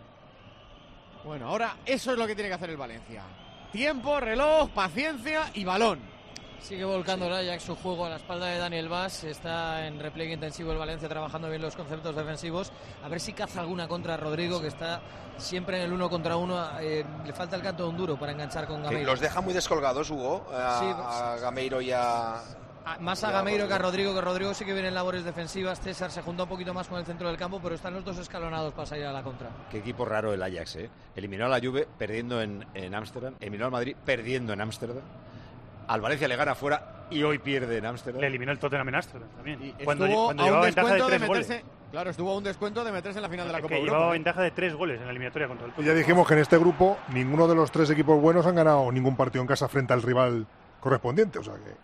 Bueno, ahora eso es lo que tiene que hacer el Valencia. Tiempo, reloj, paciencia y balón. Sigue volcando el Ajax su juego a la espalda de Daniel Vaz. Está en repliegue intensivo el Valencia, trabajando bien los conceptos defensivos. A ver si caza alguna contra Rodrigo, que está siempre en el uno contra uno. Eh, le falta el canto de un duro para enganchar con Gameiro. Sí, los deja muy descolgados, Hugo, a, Sí, a Gameiro y a... Ah, más a Gameiro que a Rodrigo, que Rodrigo sí que viene en labores defensivas. César se junta un poquito más con el centro del campo, pero están los dos escalonados para salir a la contra. Qué equipo raro el Ajax, ¿eh? Eliminó a la Juve perdiendo en Ámsterdam, eliminó al Madrid perdiendo en Ámsterdam, al Valencia le gana fuera y hoy pierde en Ámsterdam. Le eliminó el Tottenham en Ámsterdam también. Y cuando estuvo cuando a un llevaba ventaja de descuento de, tres meterse. goles. Claro, estuvo a un descuento de meterse en la final de la Copa Que Europa. llevaba ventaja de tres goles en la eliminatoria contra el Y Tottenham. ya dijimos que en este grupo ninguno de los tres equipos buenos han ganado ningún partido en casa frente al rival correspondiente, o sea que...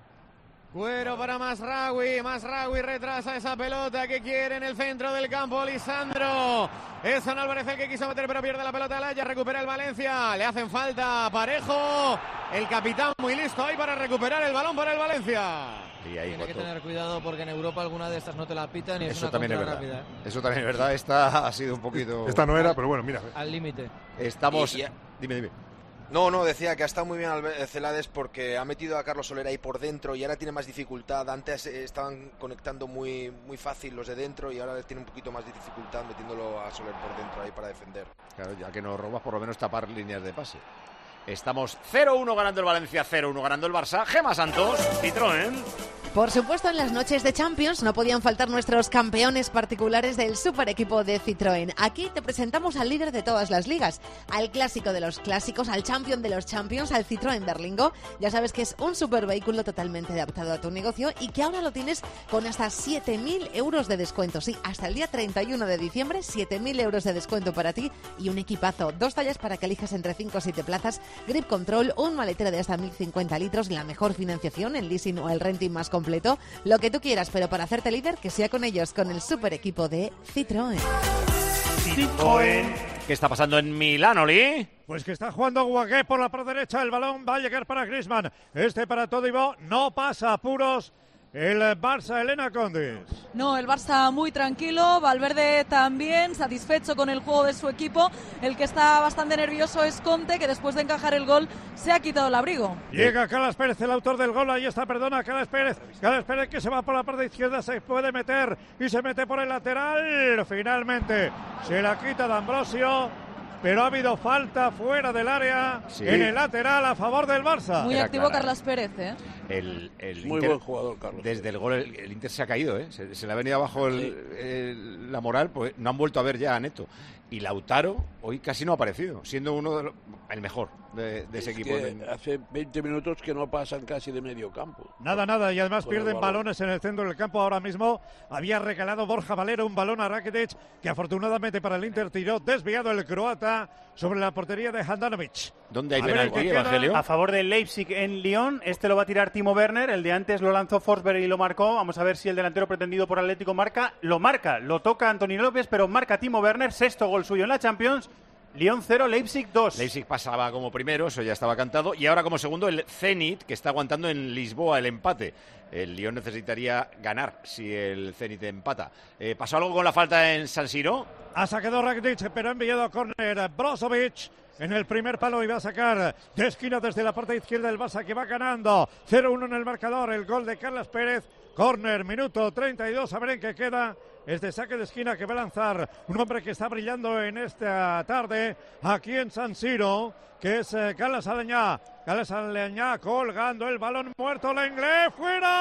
Cuero para Masraoui, Masraoui retrasa esa pelota que quiere en el centro del campo Lisandro. Edson Álvarez el que quiso meter pero pierde la pelota al Ajax, recupera el Valencia, le hacen falta Parejo, el capitán muy listo ahí para recuperar el balón para el Valencia. Y ahí Tiene que votó. tener cuidado porque en Europa alguna de estas no te la pitan y es Eso una también es contra verdad. rápida. ¿eh? Eso también es verdad. Esta ha sido un poquito... Esta no era, pero bueno, mira. Al límite. Estamos... Y- y- Dime, dime. No, no, decía que ha estado muy bien Albe- Celades porque ha metido a Carlos Soler ahí por dentro y ahora tiene más dificultad. Antes eh, estaban conectando muy, muy fácil los de dentro y ahora tiene un poquito más de dificultad metiéndolo a Soler por dentro ahí para defender. Claro, ya que no robas, por lo menos tapar líneas de pase. Estamos cero uno ganando el Valencia, cero uno ganando el Barça. Gema Santos, Citroën. Por supuesto, en las noches de Champions no podían faltar nuestros campeones particulares del super equipo de Citroën. Aquí te presentamos al líder de todas las ligas, al clásico de los clásicos, al champion de los champions, al Citroën Berlingo. Ya sabes que es un super vehículo totalmente adaptado a tu negocio y que ahora lo tienes con hasta siete mil euros de descuento. Sí, hasta el día treinta y uno de diciembre, siete mil euros de descuento para ti y un equipazo. Dos tallas para que elijas entre cinco o siete plazas, grip control, un maletero de hasta mil cincuenta litros, la mejor financiación, el leasing o el renting más completo. Lo que tú quieras, pero para hacerte líder, que sea con ellos, con el super equipo de Citroën. Citroën. ¿Qué está pasando en Milán, Oli? Pues que está jugando Guagué por la parte derecha, el balón va a llegar para Griezmann, este para Todibo, no pasa apuros el Barça, Elena Condis. No, el Barça muy tranquilo, Valverde también satisfecho con el juego de su equipo. El que está bastante nervioso es Conte, que después de encajar el gol se ha quitado el abrigo. Llega Carlos Pérez, el autor del gol, ahí está, perdona, Carlos Pérez. Carlos Pérez que se va por la parte izquierda, se puede meter y se mete por el lateral. Finalmente se la quita D'Ambrosio, pero ha habido falta fuera del área, Sí. en el lateral a favor del Barça. Muy Era activo clara. Carlos Pérez, ¿eh? El, el Muy Inter, buen jugador, Carlos. Desde el gol, el, el Inter se ha caído, ¿eh? Se, se le ha venido abajo el, el- la moral, pues no han vuelto a ver ya a Neto. Y Lautaro hoy casi no ha aparecido, siendo uno de los, el mejor de, de ese Es equipo. que En- hace veinte minutos que no pasan casi de medio campo. Nada, nada, y además Con el pierden balón. balones en el centro del campo ahora mismo. Había regalado Borja Valero un balón a Rakitic, que afortunadamente para el Inter tiró desviado el croata sobre la portería de Handanovic. ¿Dónde hay A ver, penalti, ¿qué queda? Evangelio? A favor del Leipzig en Lyon. Este lo va a tirar Timo Werner. El de antes lo lanzó Forsberg y lo marcó. Vamos a ver si el delantero pretendido por Atlético marca. Lo marca, lo toca Antonio López, pero marca Timo Werner. Sexto gol suyo en la Champions. Lyon cero, Leipzig dos. Leipzig pasaba como primero, eso ya estaba cantado. Y ahora como segundo el Zenit, que está aguantando en Lisboa el empate. El Lyon necesitaría ganar si el Zenit empata. Eh, ¿Pasó algo con la falta en San Siro? Ha sacado Rakitic, pero ha enviado a córner Brozovic en el primer palo y va a sacar de esquina desde la parte izquierda del Barça, que va ganando cero uno en el marcador. El gol de Carlos Pérez, córner, minuto treinta y dos, a ver en qué queda. Este saque de esquina que va a lanzar un hombre que está brillando en esta tarde aquí en San Siro, que es eh, Carlos Aleñá. Gales Aleñá colgando el balón muerto. Lenglet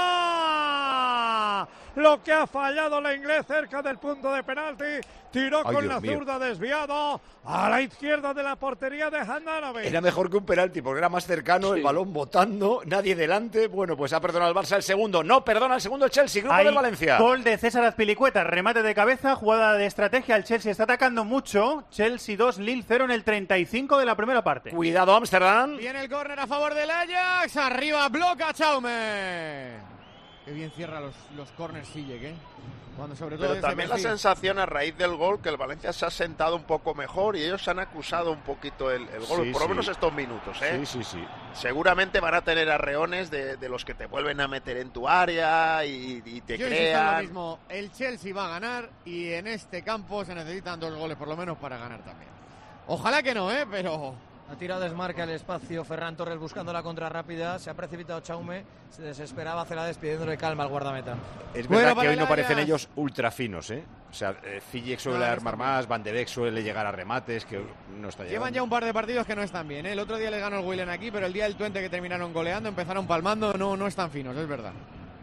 fuera. Lo que ha fallado Lenglet cerca del punto de penalti. Tiró Ay, con Dios la mío. zurda desviado a la izquierda de la portería de Handanovic. Era mejor que un penalti porque era más cercano, Sí. el balón botando, nadie delante. Bueno, pues ha perdonado el Barça el segundo. No, perdona el segundo el Chelsea, grupo Hay del Valencia. gol de César Azpilicueta, remate de cabeza, jugada de estrategia. El Chelsea está atacando mucho. Chelsea dos, Lille cero en el treinta y cinco de la primera parte. Cuidado, Ámsterdam. Viene el córner a favor del Ajax. Arriba bloca Chaume. Qué bien cierra los, los córners Sillek, ¿eh? Cuando sobre todo Pero desde también la perfil. sensación a raíz del gol que el Valencia se ha sentado un poco mejor y ellos han acusado un poquito el, el gol, Sí, por lo sí. menos estos minutos, ¿eh? Sí, sí, sí. Seguramente van a tener arreones de, de los que te vuelven a meter en tu área y, y te Yo insisto en lo crean. mismo, el Chelsea va a ganar y en este campo se necesitan dos goles por lo menos para ganar también. Ojalá que no, ¿eh? Pero... Ha tirado desmarca el espacio Ferran Torres buscando la contra rápida. Se ha precipitado Chaume. Se desesperaba Celades pidiéndole calma al guardameta. Es Bueno, verdad para que hoy el no parecen Ajax. ellos ultra finos, ¿eh? O sea, eh, Ziyech suele No, no armar están más, Van de Beek suele llegar a remates, que no está llegando. Llevan ya un par de partidos que no están bien, ¿eh? El otro día les ganó el Willen aquí, pero el día del Twente que terminaron goleando, empezaron palmando, no, no están finos, es verdad.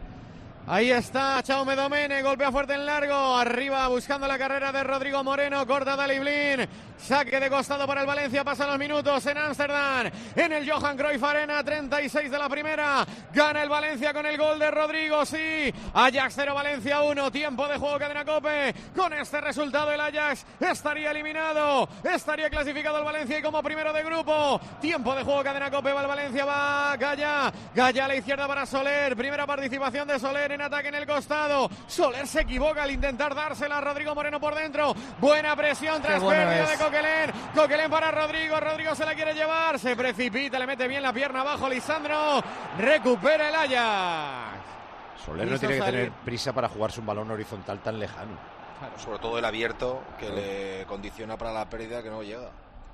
Ahí está Chaume Domene, golpea fuerte en largo, arriba buscando la carrera de Rodrigo Moreno, corta Daley Blind, saque de costado para el Valencia, pasan los minutos en Ámsterdam, en el Johan Cruyff Arena, treinta y seis de la primera, gana el Valencia con el gol de Rodrigo, sí, Ajax cero, Valencia uno, tiempo de juego Cadena COPE, con este resultado el Ajax estaría eliminado, estaría clasificado el Valencia y como primero de grupo, tiempo de juego Cadena COPE, va el Valencia, va Gaya, Gaya a la izquierda para Soler, primera participación de Soler en ataque en el costado. Soler se equivoca al intentar dársela a Rodrigo Moreno por dentro. Buena presión tras bueno pérdida es. de Coquelin. Coquelin para Rodrigo. Rodrigo se la quiere llevar. Se precipita, le mete bien la pierna abajo. Lisandro recupera el Ajax. Soler no Quiso tiene que salir. tener prisa para jugarse un balón horizontal tan lejano. Sobre todo el abierto que le condiciona para la pérdida que no llega.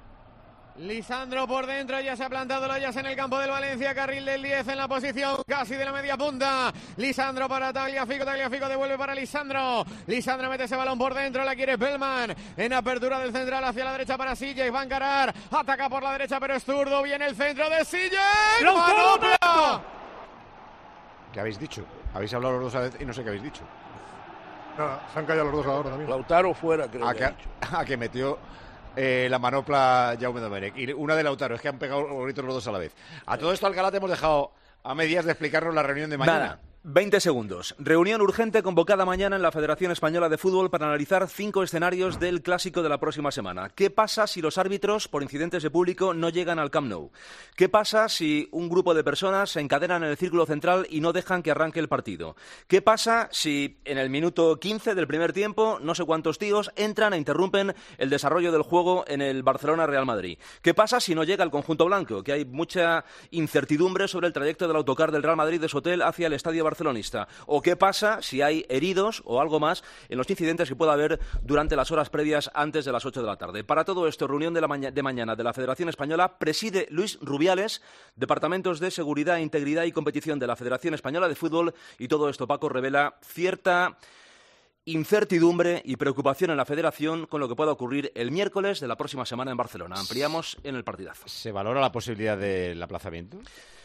Lisandro por dentro, ya se ha plantado el Ajax en el campo del Valencia, carril del diez en la posición casi de la media punta. Lisandro para Tagliafico, Tagliafico devuelve para Lisandro. Lisandro mete ese balón por dentro, la quiere Bellman en apertura del central hacia la derecha para Sillek, va a encarar, ataca por la derecha pero es zurdo, viene el centro de Sillek. ¡Manopla! ¿Qué habéis dicho? Habéis hablado los dos a la vez y no sé qué habéis dicho. Nada, se han callado los dos ahora también. Lautaro fuera, creo. A que que, ha dicho. a que metió eh, la manopla Jaume Domenech. Y una de Lautaro, es que han pegado gritos los dos a la vez. A todo esto, Alcalá, te hemos dejado a medias de explicarnos la reunión de mañana. Nada. veinte segundos. Reunión urgente convocada mañana en la Federación Española de Fútbol para analizar cinco escenarios del clásico de la próxima semana. ¿Qué pasa si los árbitros, por incidentes de público, no llegan al Camp Nou? ¿Qué pasa si un grupo de personas se encadenan en el círculo central y no dejan que arranque el partido? ¿Qué pasa si en el minuto quince del primer tiempo no sé cuántos tíos entran e interrumpen el desarrollo del juego en el Barcelona-Real Madrid? ¿Qué pasa si no llega el conjunto blanco? Que hay mucha incertidumbre sobre el trayecto del autocar del Real Madrid de su hotel hacia el estadio barcelonista. ¿O qué pasa si hay heridos o algo más en los incidentes que pueda haber durante las horas previas antes de las ocho de la tarde? Para todo esto, reunión de, la maña de mañana de la Federación Española, preside Luis Rubiales, Departamentos de Seguridad, Integridad y Competición de la Federación Española de Fútbol, y todo esto, Paco, revela cierta incertidumbre y preocupación en la Federación con lo que pueda ocurrir el miércoles de la próxima semana en Barcelona. Ampliamos en el partidazo. ¿Se valora la posibilidad del aplazamiento?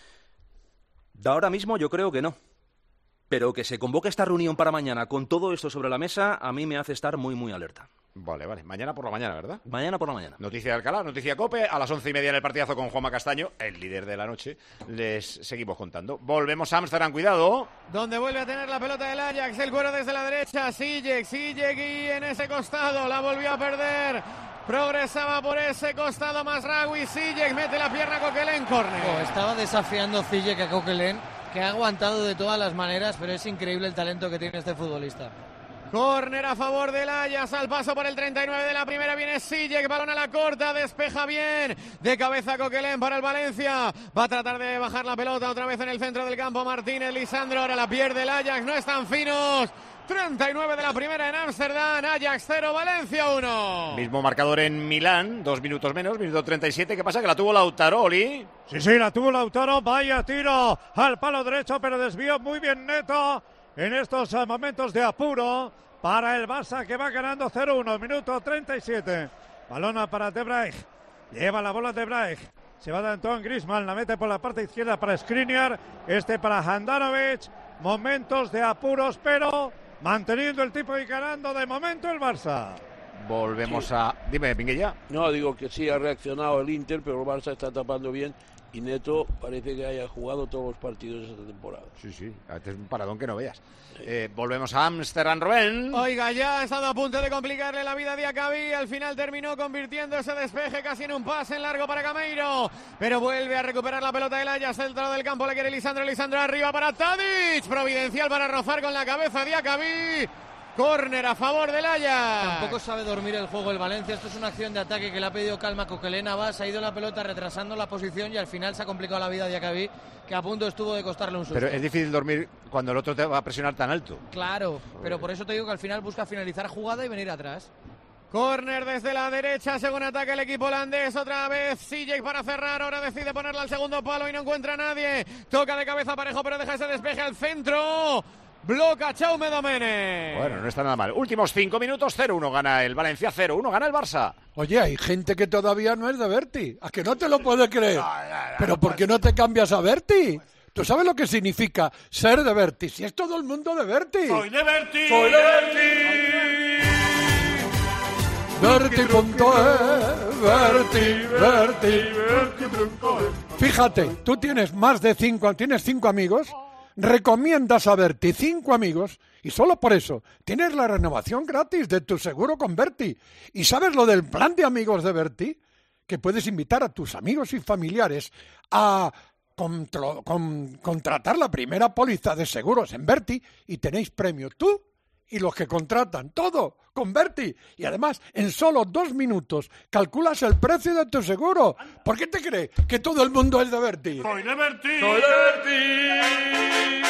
De ahora mismo yo creo que no. Pero que se convoque esta reunión para mañana con todo esto sobre la mesa, a mí me hace estar muy, muy alerta. Vale, vale. Mañana por la mañana, ¿verdad? Mañana por la mañana. Noticia de Alcalá, noticia COPE. A las once y media en el partidazo con Juanma Castaño, el líder de la noche. Les seguimos contando. Volvemos a Ámsterdam, cuidado. Donde vuelve a tener la pelota del Ajax, el cuero desde la derecha, Sillek, Sillek y en ese costado la volvió a perder. Progresaba por ese costado Masraoui, Sillek mete la pierna a Coquelin, córner. Oh, estaba desafiando Sillek a Coquelin, que ha aguantado de todas las maneras, pero es increíble el talento que tiene este futbolista. Córner a favor del Ajax, al paso por el treinta y nueve de la primera viene Sillek, balón a la corta, despeja bien, de cabeza Coquelin para el Valencia, va a tratar de bajar la pelota otra vez en el centro del campo, Martínez, Lisandro, ahora la pierde el Ajax, no están finos, treinta y nueve de la primera en Ámsterdam, Ajax cero, Valencia uno. Mismo marcador en Milán, dos minutos menos, minuto treinta y siete. ¿Qué pasa? Que la tuvo Lautaro, Oli. Sí, sí, la tuvo Lautaro, vaya tiro al palo derecho, pero desvió muy bien Neto en estos uh, momentos de apuro para el Barça, que va ganando cero uno, minuto treinta y siete. Balona para De Vrij, lleva la bola De Vrij, Se va de Antoine Griezmann, la mete por la parte izquierda para Skriniar, este para Handanovic. Momentos de apuros, pero manteniendo el tipo y ganando de momento el Barça. Volvemos Sí. a... Dime, Pinguilla. No, digo que sí ha reaccionado el Inter, pero el Barça está tapando bien y Neto parece que haya jugado todos los partidos esta temporada. Sí, sí, este es un paradón que no veas. Eh, volvemos a Ámsterdam, Rubén. Oiga, ya ha estado a punto de complicarle la vida a Diacabí. Al final terminó convirtiendo ese despeje casi en un pase en largo para Gameiro. Pero vuelve a recuperar la pelota del Ajax. Centro del campo le quiere Lisandro. Lisandro arriba para Tadic. Providencial para rozar con la cabeza Diacabí. Córner a favor del Ajax. Tampoco sabe dormir el juego el Valencia. Esto es una acción de ataque que le ha pedido calma a Coquelin Navas. Ha ido la pelota retrasando la posición y al final se ha complicado la vida a Diacabí, que a punto estuvo de costarle un susto. Pero es difícil dormir cuando el otro te va a presionar tan alto. Claro, pero por eso te digo que al final busca finalizar jugada y venir atrás. Córner desde la derecha, según ataca el equipo holandés. Otra vez C J para cerrar. Ahora decide ponerla al segundo palo y no encuentra a nadie. Toca de cabeza Parejo, pero deja ese despeje al centro. Bloca Jaume Domènech. Bueno, no está nada mal. Últimos cinco minutos, cero uno gana el Valencia, cero uno gana el Barça. Oye, hay gente que todavía no es de Berti. ¿A que no te lo puedes creer? ¿Pero por qué no te cambias a Berti? ¿Tú sabes lo que significa ser de Berti? Si es todo el mundo de Berti. ¡Soy de Berti! ¡Soy de Berti! Berti.es, Berti, Berti, Berti. Fíjate, tú tienes más de cinco, tienes cinco amigos, recomiendas a Berti cinco amigos y solo por eso tienes la renovación gratis de tu seguro con Berti. ¿Y sabes lo del plan de amigos de Berti? Que puedes invitar a tus amigos y familiares a contro- con- contratar la primera póliza de seguros en Berti y tenéis premio tú y los que contratan, todo con Berti. Y además, en solo dos minutos calculas el precio de tu seguro. ¿Por qué te crees que todo el mundo es de Berti? ¡Soy de Berti! ¡Soy de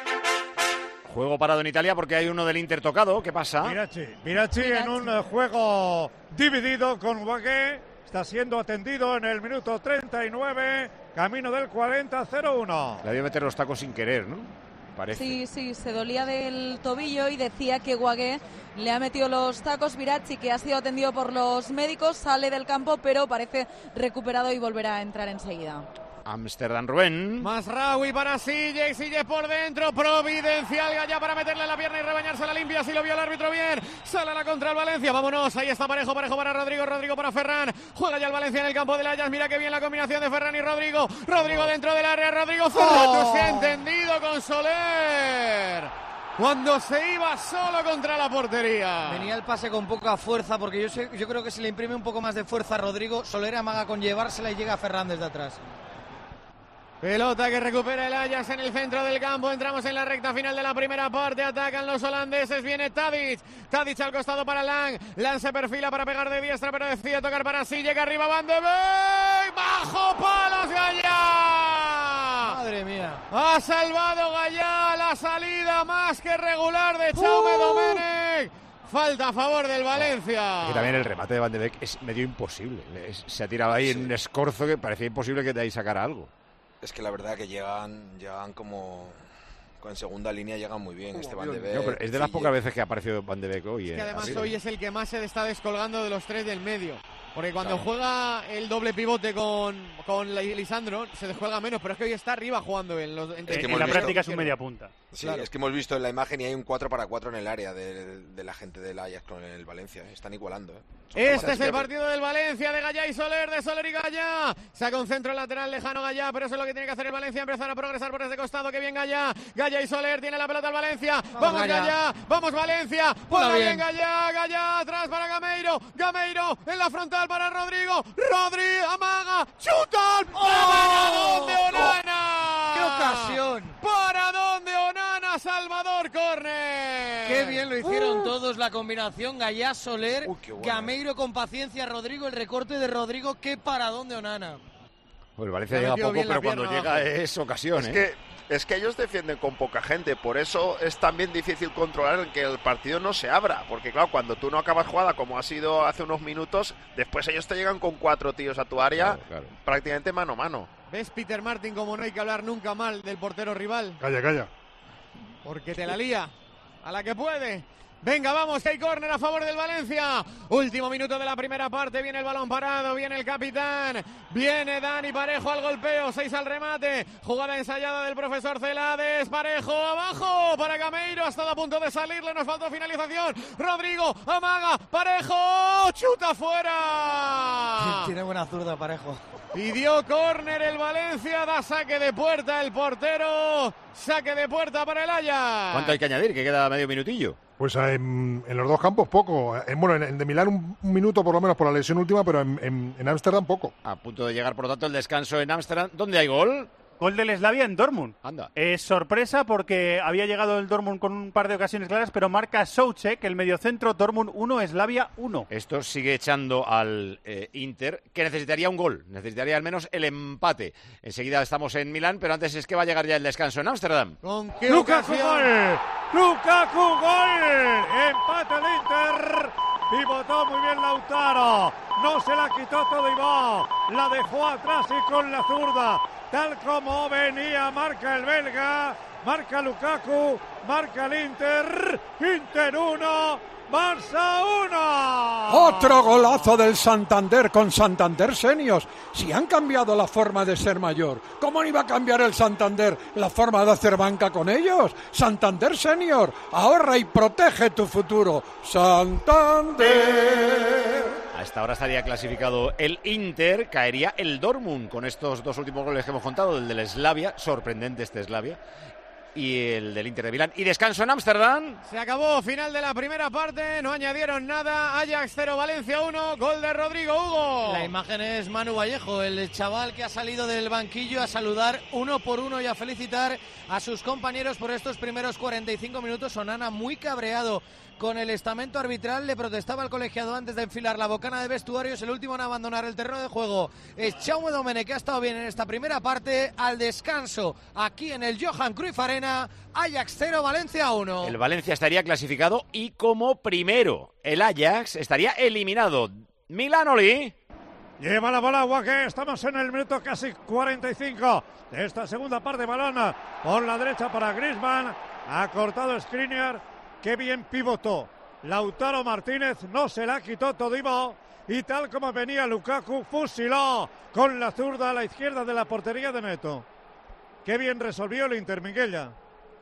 Juego parado en Italia porque hay uno del Inter tocado. ¿Qué pasa? Mirachi, Mirachi en un eh, juego dividido con Guagué. Está siendo atendido en el minuto treinta y nueve, camino del cuarenta, cero uno. Le había meter los tacos sin querer, ¿no? Parece. Sí, sí, se dolía del tobillo y decía que Guagué le ha metido los tacos. Virachi, que ha sido atendido por los médicos, sale del campo, pero parece recuperado y volverá a entrar enseguida. Ámsterdam, Rubén. Masraoui para Sille, Sille por dentro, providencial Gallá para meterle en la pierna y rebañarse la limpia, si lo vio el árbitro bien, sale a la contra el Valencia, vámonos, ahí está Parejo, Parejo para Rodrigo, Rodrigo para Ferran, juega ya el Valencia en el campo del Ajax, mira que bien la combinación de Ferran y Rodrigo, Rodrigo dentro del área, Rodrigo Ferran, Oh. se ha entendido con Soler, cuando se iba solo contra la portería. Venía el pase con poca fuerza porque yo, sé, yo creo que si le imprime un poco más de fuerza a Rodrigo, Soler amaga con llevársela y llega a Fernández de atrás. Pelota que recupera el Ajax en el centro del campo. Entramos en la recta final de la primera parte. Atacan los holandeses. Viene Tadic. Tadic al costado para Lang. Lang se perfila para pegar de diestra, pero decide tocar para sí. Llega arriba Van de Beek. ¡Bajo palos Gallá! Madre mía. Ha salvado Gallá la salida más que regular de Jaume Domènech. Falta a favor del Valencia. Que también el remate de Van de Beek es medio imposible. Es- se ha tirado ahí en un escorzo que parecía imposible que de ahí sacara algo. Es que la verdad que llegan, llegan como... Con segunda línea llegan muy bien. Este Van de No, Beek, pero es de las Ziyech. pocas veces que ha aparecido Van de Beek hoy. Que eh, además arriba. hoy es el que más se está descolgando de los tres del medio. Porque cuando Claro. juega el doble pivote con, con Lisandro se descuelga menos, pero es que hoy está arriba jugando en los Es entre- que En hemos la visto- práctica es un media punta. Sí, Claro. es que hemos visto en la imagen y hay un cuatro para cuatro en el área de, de la gente del Ajax con el Valencia. ¿eh? Están igualando. ¿eh? Son Este capaces es el de- partido del Valencia, de Gallá y Soler, de Soler y Gallá. Saca un centro lateral lejano Gallá, pero eso es lo que tiene que hacer el Valencia, empezar a progresar por ese costado. Que bien Gallá, Gallá y Soler, tiene la pelota el Valencia. Vamos, Gallá. Gallá, vamos Valencia. Juega Juega bien bien. Gallá, Gallá, atrás para Gameiro. Gameiro en la frontal para Rodrigo. Rodri, amaga, chuta. ¿Para dónde Onana? ¡Qué ocasión! ¿Para dónde Onana? Salvador Corner. Qué bien lo hicieron todos, la combinación Gallá, Soler, Uy, qué bueno. Gameiro con paciencia, Rodrigo, el recorte de Rodrigo, qué paradón de Onana. Pues el Valencia Le ha llega metido poco, bien la pero cuando pierna llega abajo. es ocasión. Es ¿eh? que, es que ellos defienden con poca gente, por eso es también difícil controlar el que el partido no se abra, porque claro, cuando tú no acabas jugada como ha sido hace unos minutos, después ellos te llegan con cuatro tíos a tu área, Claro, claro. prácticamente mano a mano. ¿Ves, Peter Martin, como no hay que hablar nunca mal del portero rival? Calla, calla. Porque te la lía. A la que puede. Venga, vamos, que hay córner a favor del Valencia. Último minuto de la primera parte. Viene el balón parado, viene el capitán. Viene Dani Parejo al golpeo. Seis al remate. Jugada ensayada del profesor Celades. Parejo abajo para Gameiro. Ha estado a punto de salirle. Nos faltó finalización. Rodrigo amaga. Parejo. Chuta fuera. Tiene buena zurda Parejo. Pidió córner el Valencia. Da saque de puerta el portero. Saque de puerta para el Ajax. ¿Cuánto hay que añadir? Que queda medio minutillo. Pues en, en los dos campos poco. En, bueno, en, en de Milán un, un minuto por lo menos por la lesión última, pero en Ámsterdam poco. A punto de llegar, por lo tanto, el descanso en Ámsterdam. ¿Dónde hay gol? Gol del Slavia en Dortmund. Anda. Es sorpresa porque había llegado el Dortmund con un par de ocasiones claras, pero marca Souček, el mediocentro. Dortmund uno, Slavia uno. Esto sigue echando al eh, Inter, que necesitaría un gol. Necesitaría al menos el empate. Enseguida estamos en Milán, pero antes es que va a llegar ya el descanso en Ámsterdam. ¿Con qué Lukaku ocasión? gol. Lukaku gol. Empate el Inter. Pivotó muy bien Lautaro. No se la quitó Todibo. La dejó atrás y con la zurda. Tal como venía, marca el belga, marca Lukaku, marca el Inter, Inter uno, Barça uno. Otro golazo del Santander con Santander Seniors. Si han cambiado la forma de ser mayor, ¿cómo no iba a cambiar el Santander la forma de hacer banca con ellos? Santander Senior, ahorra y protege tu futuro. Santander. A esta hora estaría clasificado el Inter, caería el Dortmund con estos dos últimos goles que hemos contado, el del Slavia, sorprendente este Slavia, y el del Inter de Milán. Y descanso en Ámsterdam. Se acabó, final de la primera parte, no añadieron nada. Ajax cero, Valencia uno, gol de Rodrigo Hugo. La imagen es Manu Vallejo, el chaval que ha salido del banquillo a saludar uno por uno y a felicitar a sus compañeros por estos primeros cuarenta y cinco minutos. Onana muy cabreado con el estamento arbitral, le protestaba al colegiado antes de enfilar la bocana de vestuarios. El último en abandonar el terreno de juego es Jaume Domene, que ha estado bien en esta primera parte. Al descanso, aquí en el Johan Cruyff Arena, Ajax cero, Valencia uno. El Valencia estaría clasificado y como primero. El Ajax estaría eliminado. Milánoli. Lleva la bola Guaque, estamos en el minuto casi cuarenta y cinco de esta segunda parte. Balón por la derecha para Griezmann, ha cortado Skriniar. Qué bien pivotó Lautaro Martínez, no se la quitó Todibo y tal como venía Lukaku, fusiló con la zurda a la izquierda de la portería de Neto. Qué bien resolvió el Inter, Miguella.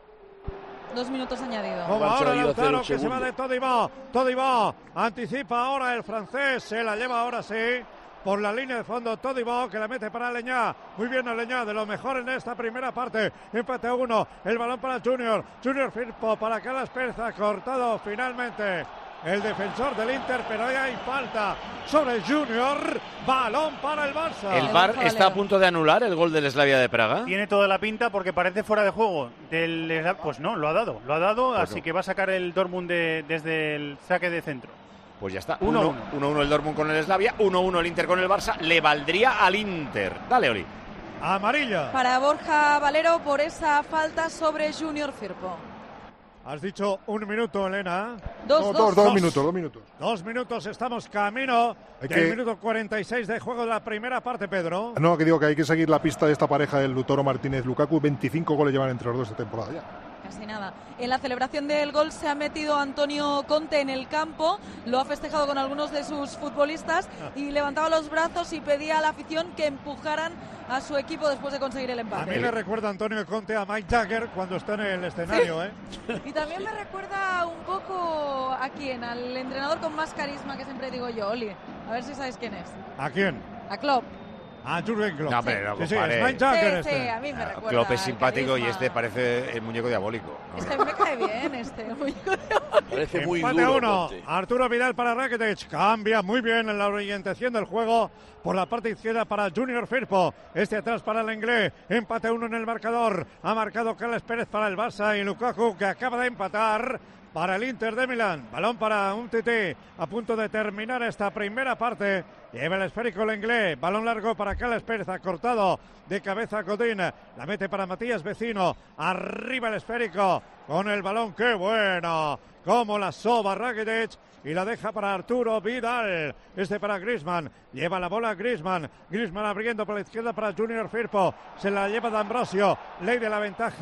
Dos minutos añadidos. Como ahora Lautaro, que se va de Todibo. Todibo anticipa ahora el francés, se la lleva ahora sí por la línea de fondo Todibo, que la mete para Leñá. Muy bien Leñá, de lo mejor en esta primera parte. Empate a uno, el balón para Junior. Junior Firpo para Carlos Pérez, ha cortado finalmente el defensor del Inter, pero ahí hay falta sobre Junior. Balón para el Barça. ¿El V A R está a punto de anular el gol del Slavia de Praga? Tiene toda la pinta porque parece fuera de juego. Del, pues no, lo ha dado. Lo ha dado, pues así no. Que va a sacar el Dortmund de, desde el saque de centro. Pues ya está, uno uno el Dortmund con el Slavia, uno uno el Inter con el Barça, le valdría al Inter. Dale, Oli. Amarilla. Para Borja Valero por esa falta sobre Junior Firpo. Has dicho un minuto, Elena. Dos, no, dos, dos, dos minutos, dos minutos. Dos minutos, estamos camino hay del que... minuto cuarenta y seis de juego de la primera parte, Pedro. No, que digo que hay que seguir la pista de esta pareja del Lautaro Martínez-Lukaku. veinticinco goles llevan entre los dos esta temporada ya. Casi nada. En la celebración del gol se ha metido Antonio Conte en el campo, lo ha festejado con algunos de sus futbolistas y levantaba los brazos y pedía a la afición que empujaran a su equipo después de conseguir el empate. A mí me recuerda Antonio Conte a Mike Jagger cuando está en el escenario, ¿eh? Y también me recuerda un poco a quién, al entrenador con más carisma que siempre digo yo, Oli. A ver si sabéis quién es. ¿A quién? A Klopp. A Jürgen Klopp. No, pero no sí, sí, es Mike Jagger sí, este. sí, a mí me recuerda. Klopp es simpático carisma. Y este parece el muñeco diabólico. ¿No? Es que a mí me cae bien este, el muñeco diabólico. Parece muy Empate duro. uno. Conte. Arturo Vidal para Rakitic. Cambia muy bien en la orientación del juego. Por la parte izquierda para Junior Firpo. Este atrás para el inglés. Empate uno en el marcador. Ha marcado Carles Pérez para el Barça y Lukaku, que acaba de empatar para el Inter de Milán. Balón para un Titi a punto de terminar esta primera parte. Lleva el esférico el inglés. Balón largo para Carles Pérez. Ha cortado de cabeza Godín. La mete para Matías Vecino. Arriba el esférico con el balón. ¡Qué bueno! Como la soba Rakitic. Y la deja para Arturo Vidal. Este para Griezmann. Lleva la bola Griezmann. Griezmann abriendo por la izquierda para Junior Firpo. Se la lleva D'Ambrosio. Ley de la ventaja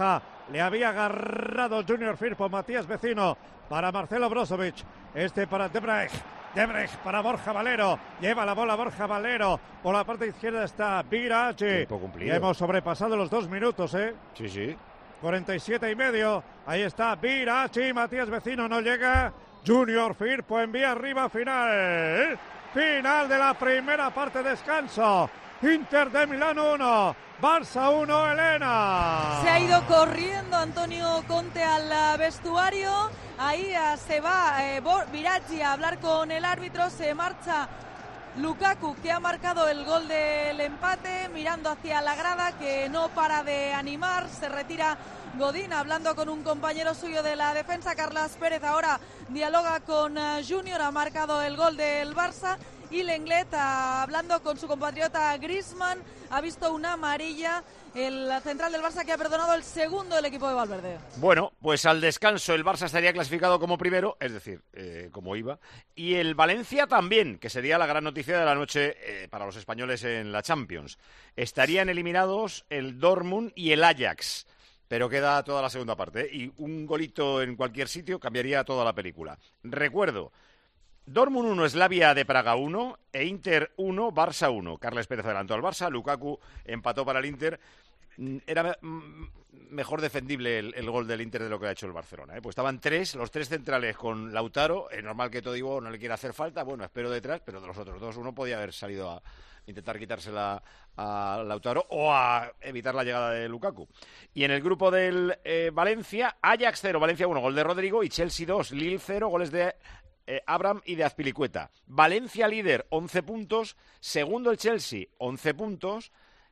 Le había agarrado Junior Firpo, Matías Vecino para Marcelo Brozovic. Este para Debrecht. Debrecht para Borja Valero. Lleva la bola Borja Valero. Por la parte izquierda está Virachi. Y hemos sobrepasado los dos minutos, ¿eh? Sí, sí. cuarenta y siete y medio. Ahí está Virachi. Matías Vecino no llega. Junior Firpo envía arriba final. Final de la primera parte, descanso. Inter de Milán uno, Barça uno, Elena. Se ha ido corriendo Antonio Conte al vestuario. Ahí uh, se va eh, Virachi a hablar con el árbitro. Se marcha Lukaku, que ha marcado el gol del empate, mirando hacia la grada, que no para de animar. Se retira Godín hablando con un compañero suyo de la defensa. Carlas Pérez ahora dialoga con uh, Junior, ha marcado el gol del Barça. Y Lenglet, hablando con su compatriota Griezmann, ha visto una amarilla, el central del Barça, que ha perdonado el segundo del equipo de Valverde. Bueno, pues al descanso el Barça estaría clasificado como primero, es decir, eh, como iba, y el Valencia también, que sería la gran noticia de la noche eh, para los españoles en la Champions. Estarían eliminados el Dortmund y el Ajax, pero queda toda la segunda parte, ¿eh? Y un golito en cualquier sitio cambiaría toda la película. Recuerdo, Dortmund uno, Slavia de Praga uno e Inter uno, Barça uno. Carles Pérez adelantó al Barça, Lukaku empató para el Inter. Era me mejor defendible el, el gol del Inter de lo que ha hecho el Barcelona, ¿eh? Pues estaban tres, los tres centrales con Lautaro. Es normal que Todibo no le quiera hacer falta, bueno, espero detrás, pero de los otros dos uno podía haber salido a intentar quitársela a Lautaro o a evitar la llegada de Lukaku. Y en el grupo del eh, Valencia, Ajax cero, Valencia uno, gol de Rodrigo, y Chelsea dos, Lille cero, goles de Eh, Abraham y de Azpilicueta. Valencia líder, once puntos. Segundo el Chelsea, once puntos.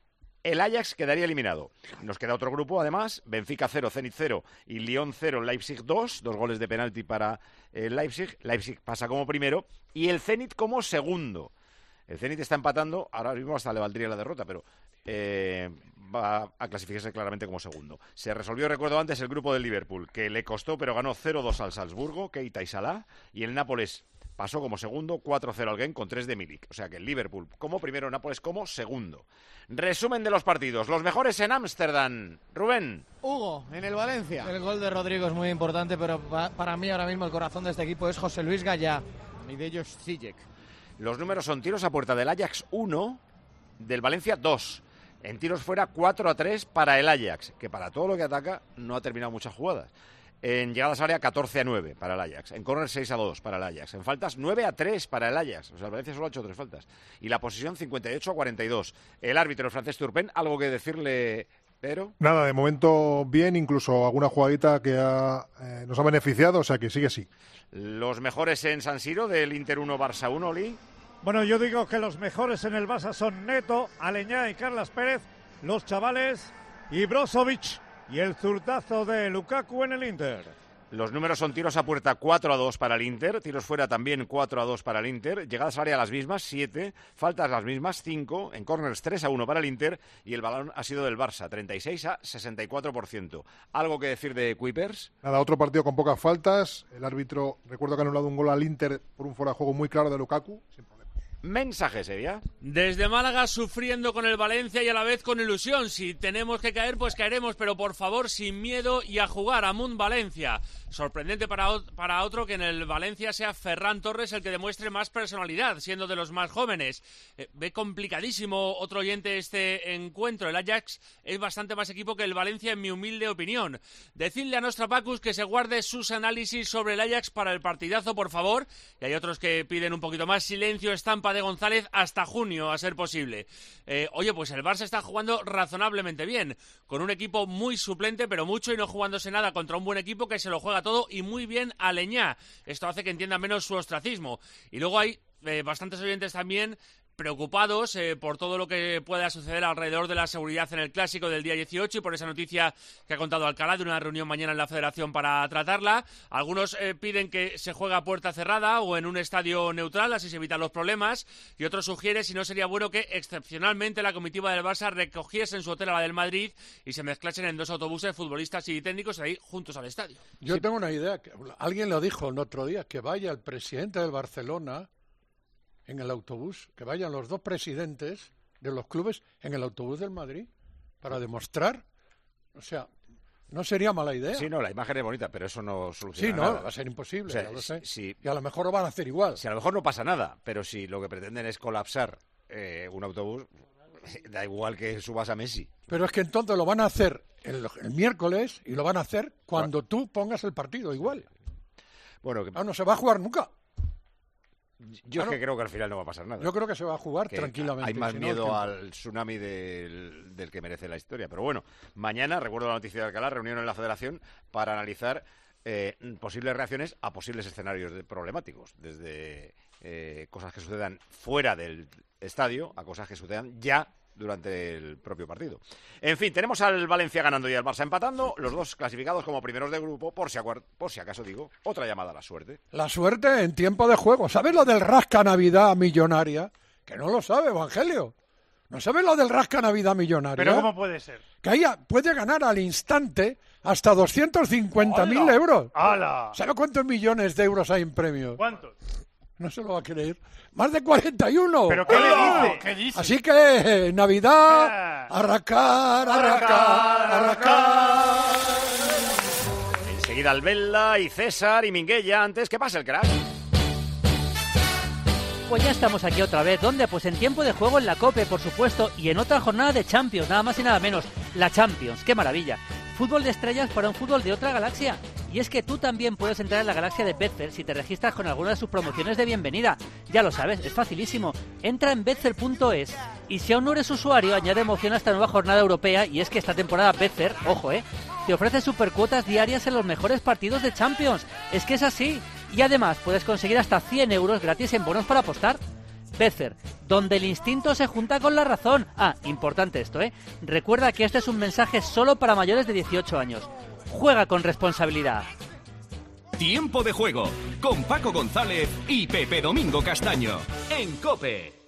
El Ajax quedaría eliminado. Nos queda otro grupo, además. Benfica cero, Zenit cero y Lyon cero, Leipzig dos. Dos goles de penalti para el Leipzig. Leipzig pasa como primero y el Zenit como segundo. El Zenit está empatando. Ahora mismo hasta le valdría la derrota, pero eh, va a clasificarse claramente como segundo. Se resolvió, recuerdo antes, el grupo del Liverpool, que le costó, pero ganó cero dos al Salzburgo, Keita y Salah, y el Nápoles pasó como segundo, cuatro cero al Genk con tres de Milik. O sea que el Liverpool como primero, Nápoles como segundo. Resumen de los partidos. Los mejores en Ámsterdam. Rubén. Hugo, en el Valencia. El gol de Rodrigo es muy importante, pero pa para mí ahora mismo el corazón de este equipo es José Luis Gallá. Y de ellos Ziyech. Los números son tiros a puerta del Ajax uno, del Valencia dos. En tiros fuera cuatro a tres para el Ajax, que para todo lo que ataca no ha terminado muchas jugadas. En llegadas al área catorce a nueve para el Ajax. En córner seis a dos para el Ajax. En faltas nueve a tres para el Ajax. O sea, el Valencia solo ha hecho tres faltas. Y la posesión cincuenta y ocho a cuarenta y dos. El árbitro, el francés Turpin, ¿algo que decirle, Pedro? Nada, de momento bien, incluso alguna jugadita que ha, eh, nos ha beneficiado, o sea que sigue así. Los mejores en San Siro del Inter uno, Barça uno, Oli. Bueno, yo digo que los mejores en el Barça son Neto, Aleñá y Carlas Pérez, los chavales, y Brozovic, y el zurdazo de Lukaku en el Inter. Los números son tiros a puerta cuatro a dos para el Inter, tiros fuera también cuatro a dos para el Inter, llegadas al área las mismas, siete, faltas las mismas, cinco, en corners tres a uno para el Inter, y el balón ha sido del Barça, treinta y seis a sesenta y cuatro por ciento. ¿Algo que decir de Kuipers? Nada, otro partido con pocas faltas, el árbitro, recuerdo que ha anulado un gol al Inter por un fuera de juego muy claro de Lukaku, sin problema. Mensaje sería. Desde Málaga, sufriendo con el Valencia y a la vez con ilusión. Si tenemos que caer, pues caeremos, pero por favor, sin miedo y a jugar. Amunt Valencia. Sorprendente para, para otro que en el Valencia sea Ferran Torres el que demuestre más personalidad, siendo de los más jóvenes. Eh, ve complicadísimo otro oyente este encuentro. El Ajax es bastante más equipo que el Valencia, en mi humilde opinión. Decidle a Nostrapacus que se guarde sus análisis sobre el Ajax para el partidazo, por favor. Y hay otros que piden un poquito más silencio, estampa de González hasta junio, a ser posible. Eh, oye, pues el Barça está jugando razonablemente bien, con un equipo muy suplente, pero mucho, y no jugándose nada contra un buen equipo que se lo juega todo, y muy bien Aleñá. Esto hace que entienda menos su ostracismo. Y luego hay eh, bastantes oyentes también preocupados eh, por todo lo que pueda suceder alrededor de la seguridad en el Clásico del día dieciocho y por esa noticia que ha contado Alcalá de una reunión mañana en la Federación para tratarla. Algunos eh, piden que se juegue a puerta cerrada o en un estadio neutral, así se evitan los problemas, y otros sugieren si no sería bueno que excepcionalmente la comitiva del Barça recogiese en su hotel a la del Madrid y se mezclasen en dos autobuses futbolistas y técnicos ahí juntos al estadio. Yo Sí. tengo una idea, que alguien lo dijo el otro día, que vaya el presidente del Barcelona en el autobús, que vayan los dos presidentes de los clubes en el autobús del Madrid para demostrar, o sea, No sería mala idea. Sí, no, la imagen es bonita, pero eso no soluciona Sí, no, nada. va a ser imposible, O sea, ya lo sé. si- Y a lo mejor lo van a hacer igual. Si a lo mejor no pasa nada, pero si lo que pretenden es colapsar eh, un autobús, da igual que subas a Messi. Pero es que entonces lo van a hacer el, el miércoles y lo van a hacer cuando tú pongas el partido igual. Bueno, que... Ah, no se va a jugar nunca. Yo Ah, es que no. creo que al final no va a pasar nada. Yo creo que se va a jugar Que tranquilamente. Hay más si no, miedo que- al tsunami del, del que merece la historia. Pero bueno, mañana, recuerdo la noticia de Alcalá, reunión en la Federación para analizar eh, posibles reacciones a posibles escenarios de- problemáticos. Desde eh, cosas que sucedan fuera del estadio a cosas que sucedan ya durante el propio partido. En fin, tenemos al Valencia ganando y al Barça empatando, los dos clasificados como primeros de grupo, por si, acuer- por si acaso digo, otra llamada a la suerte. La suerte en tiempo de juego. ¿Sabes lo del rasca Navidad millonaria? Que no lo sabe, Evangelio. ¿No sabes lo del rasca Navidad millonaria? Pero ¿cómo puede ser? Que ahí puede ganar al instante hasta doscientos cincuenta mil ¡Hala! euros. ¡Hala! ¿Sabe cuántos millones de euros hay en premios? ¿Cuántos? No se lo va a creer. Más de cuarenta y uno. ¿Pero qué le ¡Hala! dice? ¿Qué dice? Así que, eh, Navidad, arracar, arracar, arracar. Enseguida Albella y César y Minguella. Antes, ¿qué pasa el crack? Pues ya estamos aquí otra vez. ¿Dónde? Pues en tiempo de juego en la COPE, por supuesto, y en otra jornada de Champions, nada más y nada menos. La Champions, qué maravilla. Fútbol de estrellas para un fútbol de otra galaxia. Y es que tú también puedes entrar en la galaxia de Betfair si te registras con alguna de sus promociones de bienvenida. Ya lo sabes, es facilísimo. Entra en betfair punto es y si aún no eres usuario, añade emoción a esta nueva jornada europea. Y es que esta temporada Betfair, ojo, eh, te ofrece supercuotas diarias en los mejores partidos de Champions. Es que es así. Y además puedes conseguir hasta cien euros gratis en bonos para apostar. Betfair, donde el instinto se junta con la razón. Ah, importante esto, ¿eh? Recuerda que este es un mensaje solo para mayores de dieciocho años. Juega con responsabilidad. Tiempo de juego con Paco González y Pepe Domingo Castaño en COPE.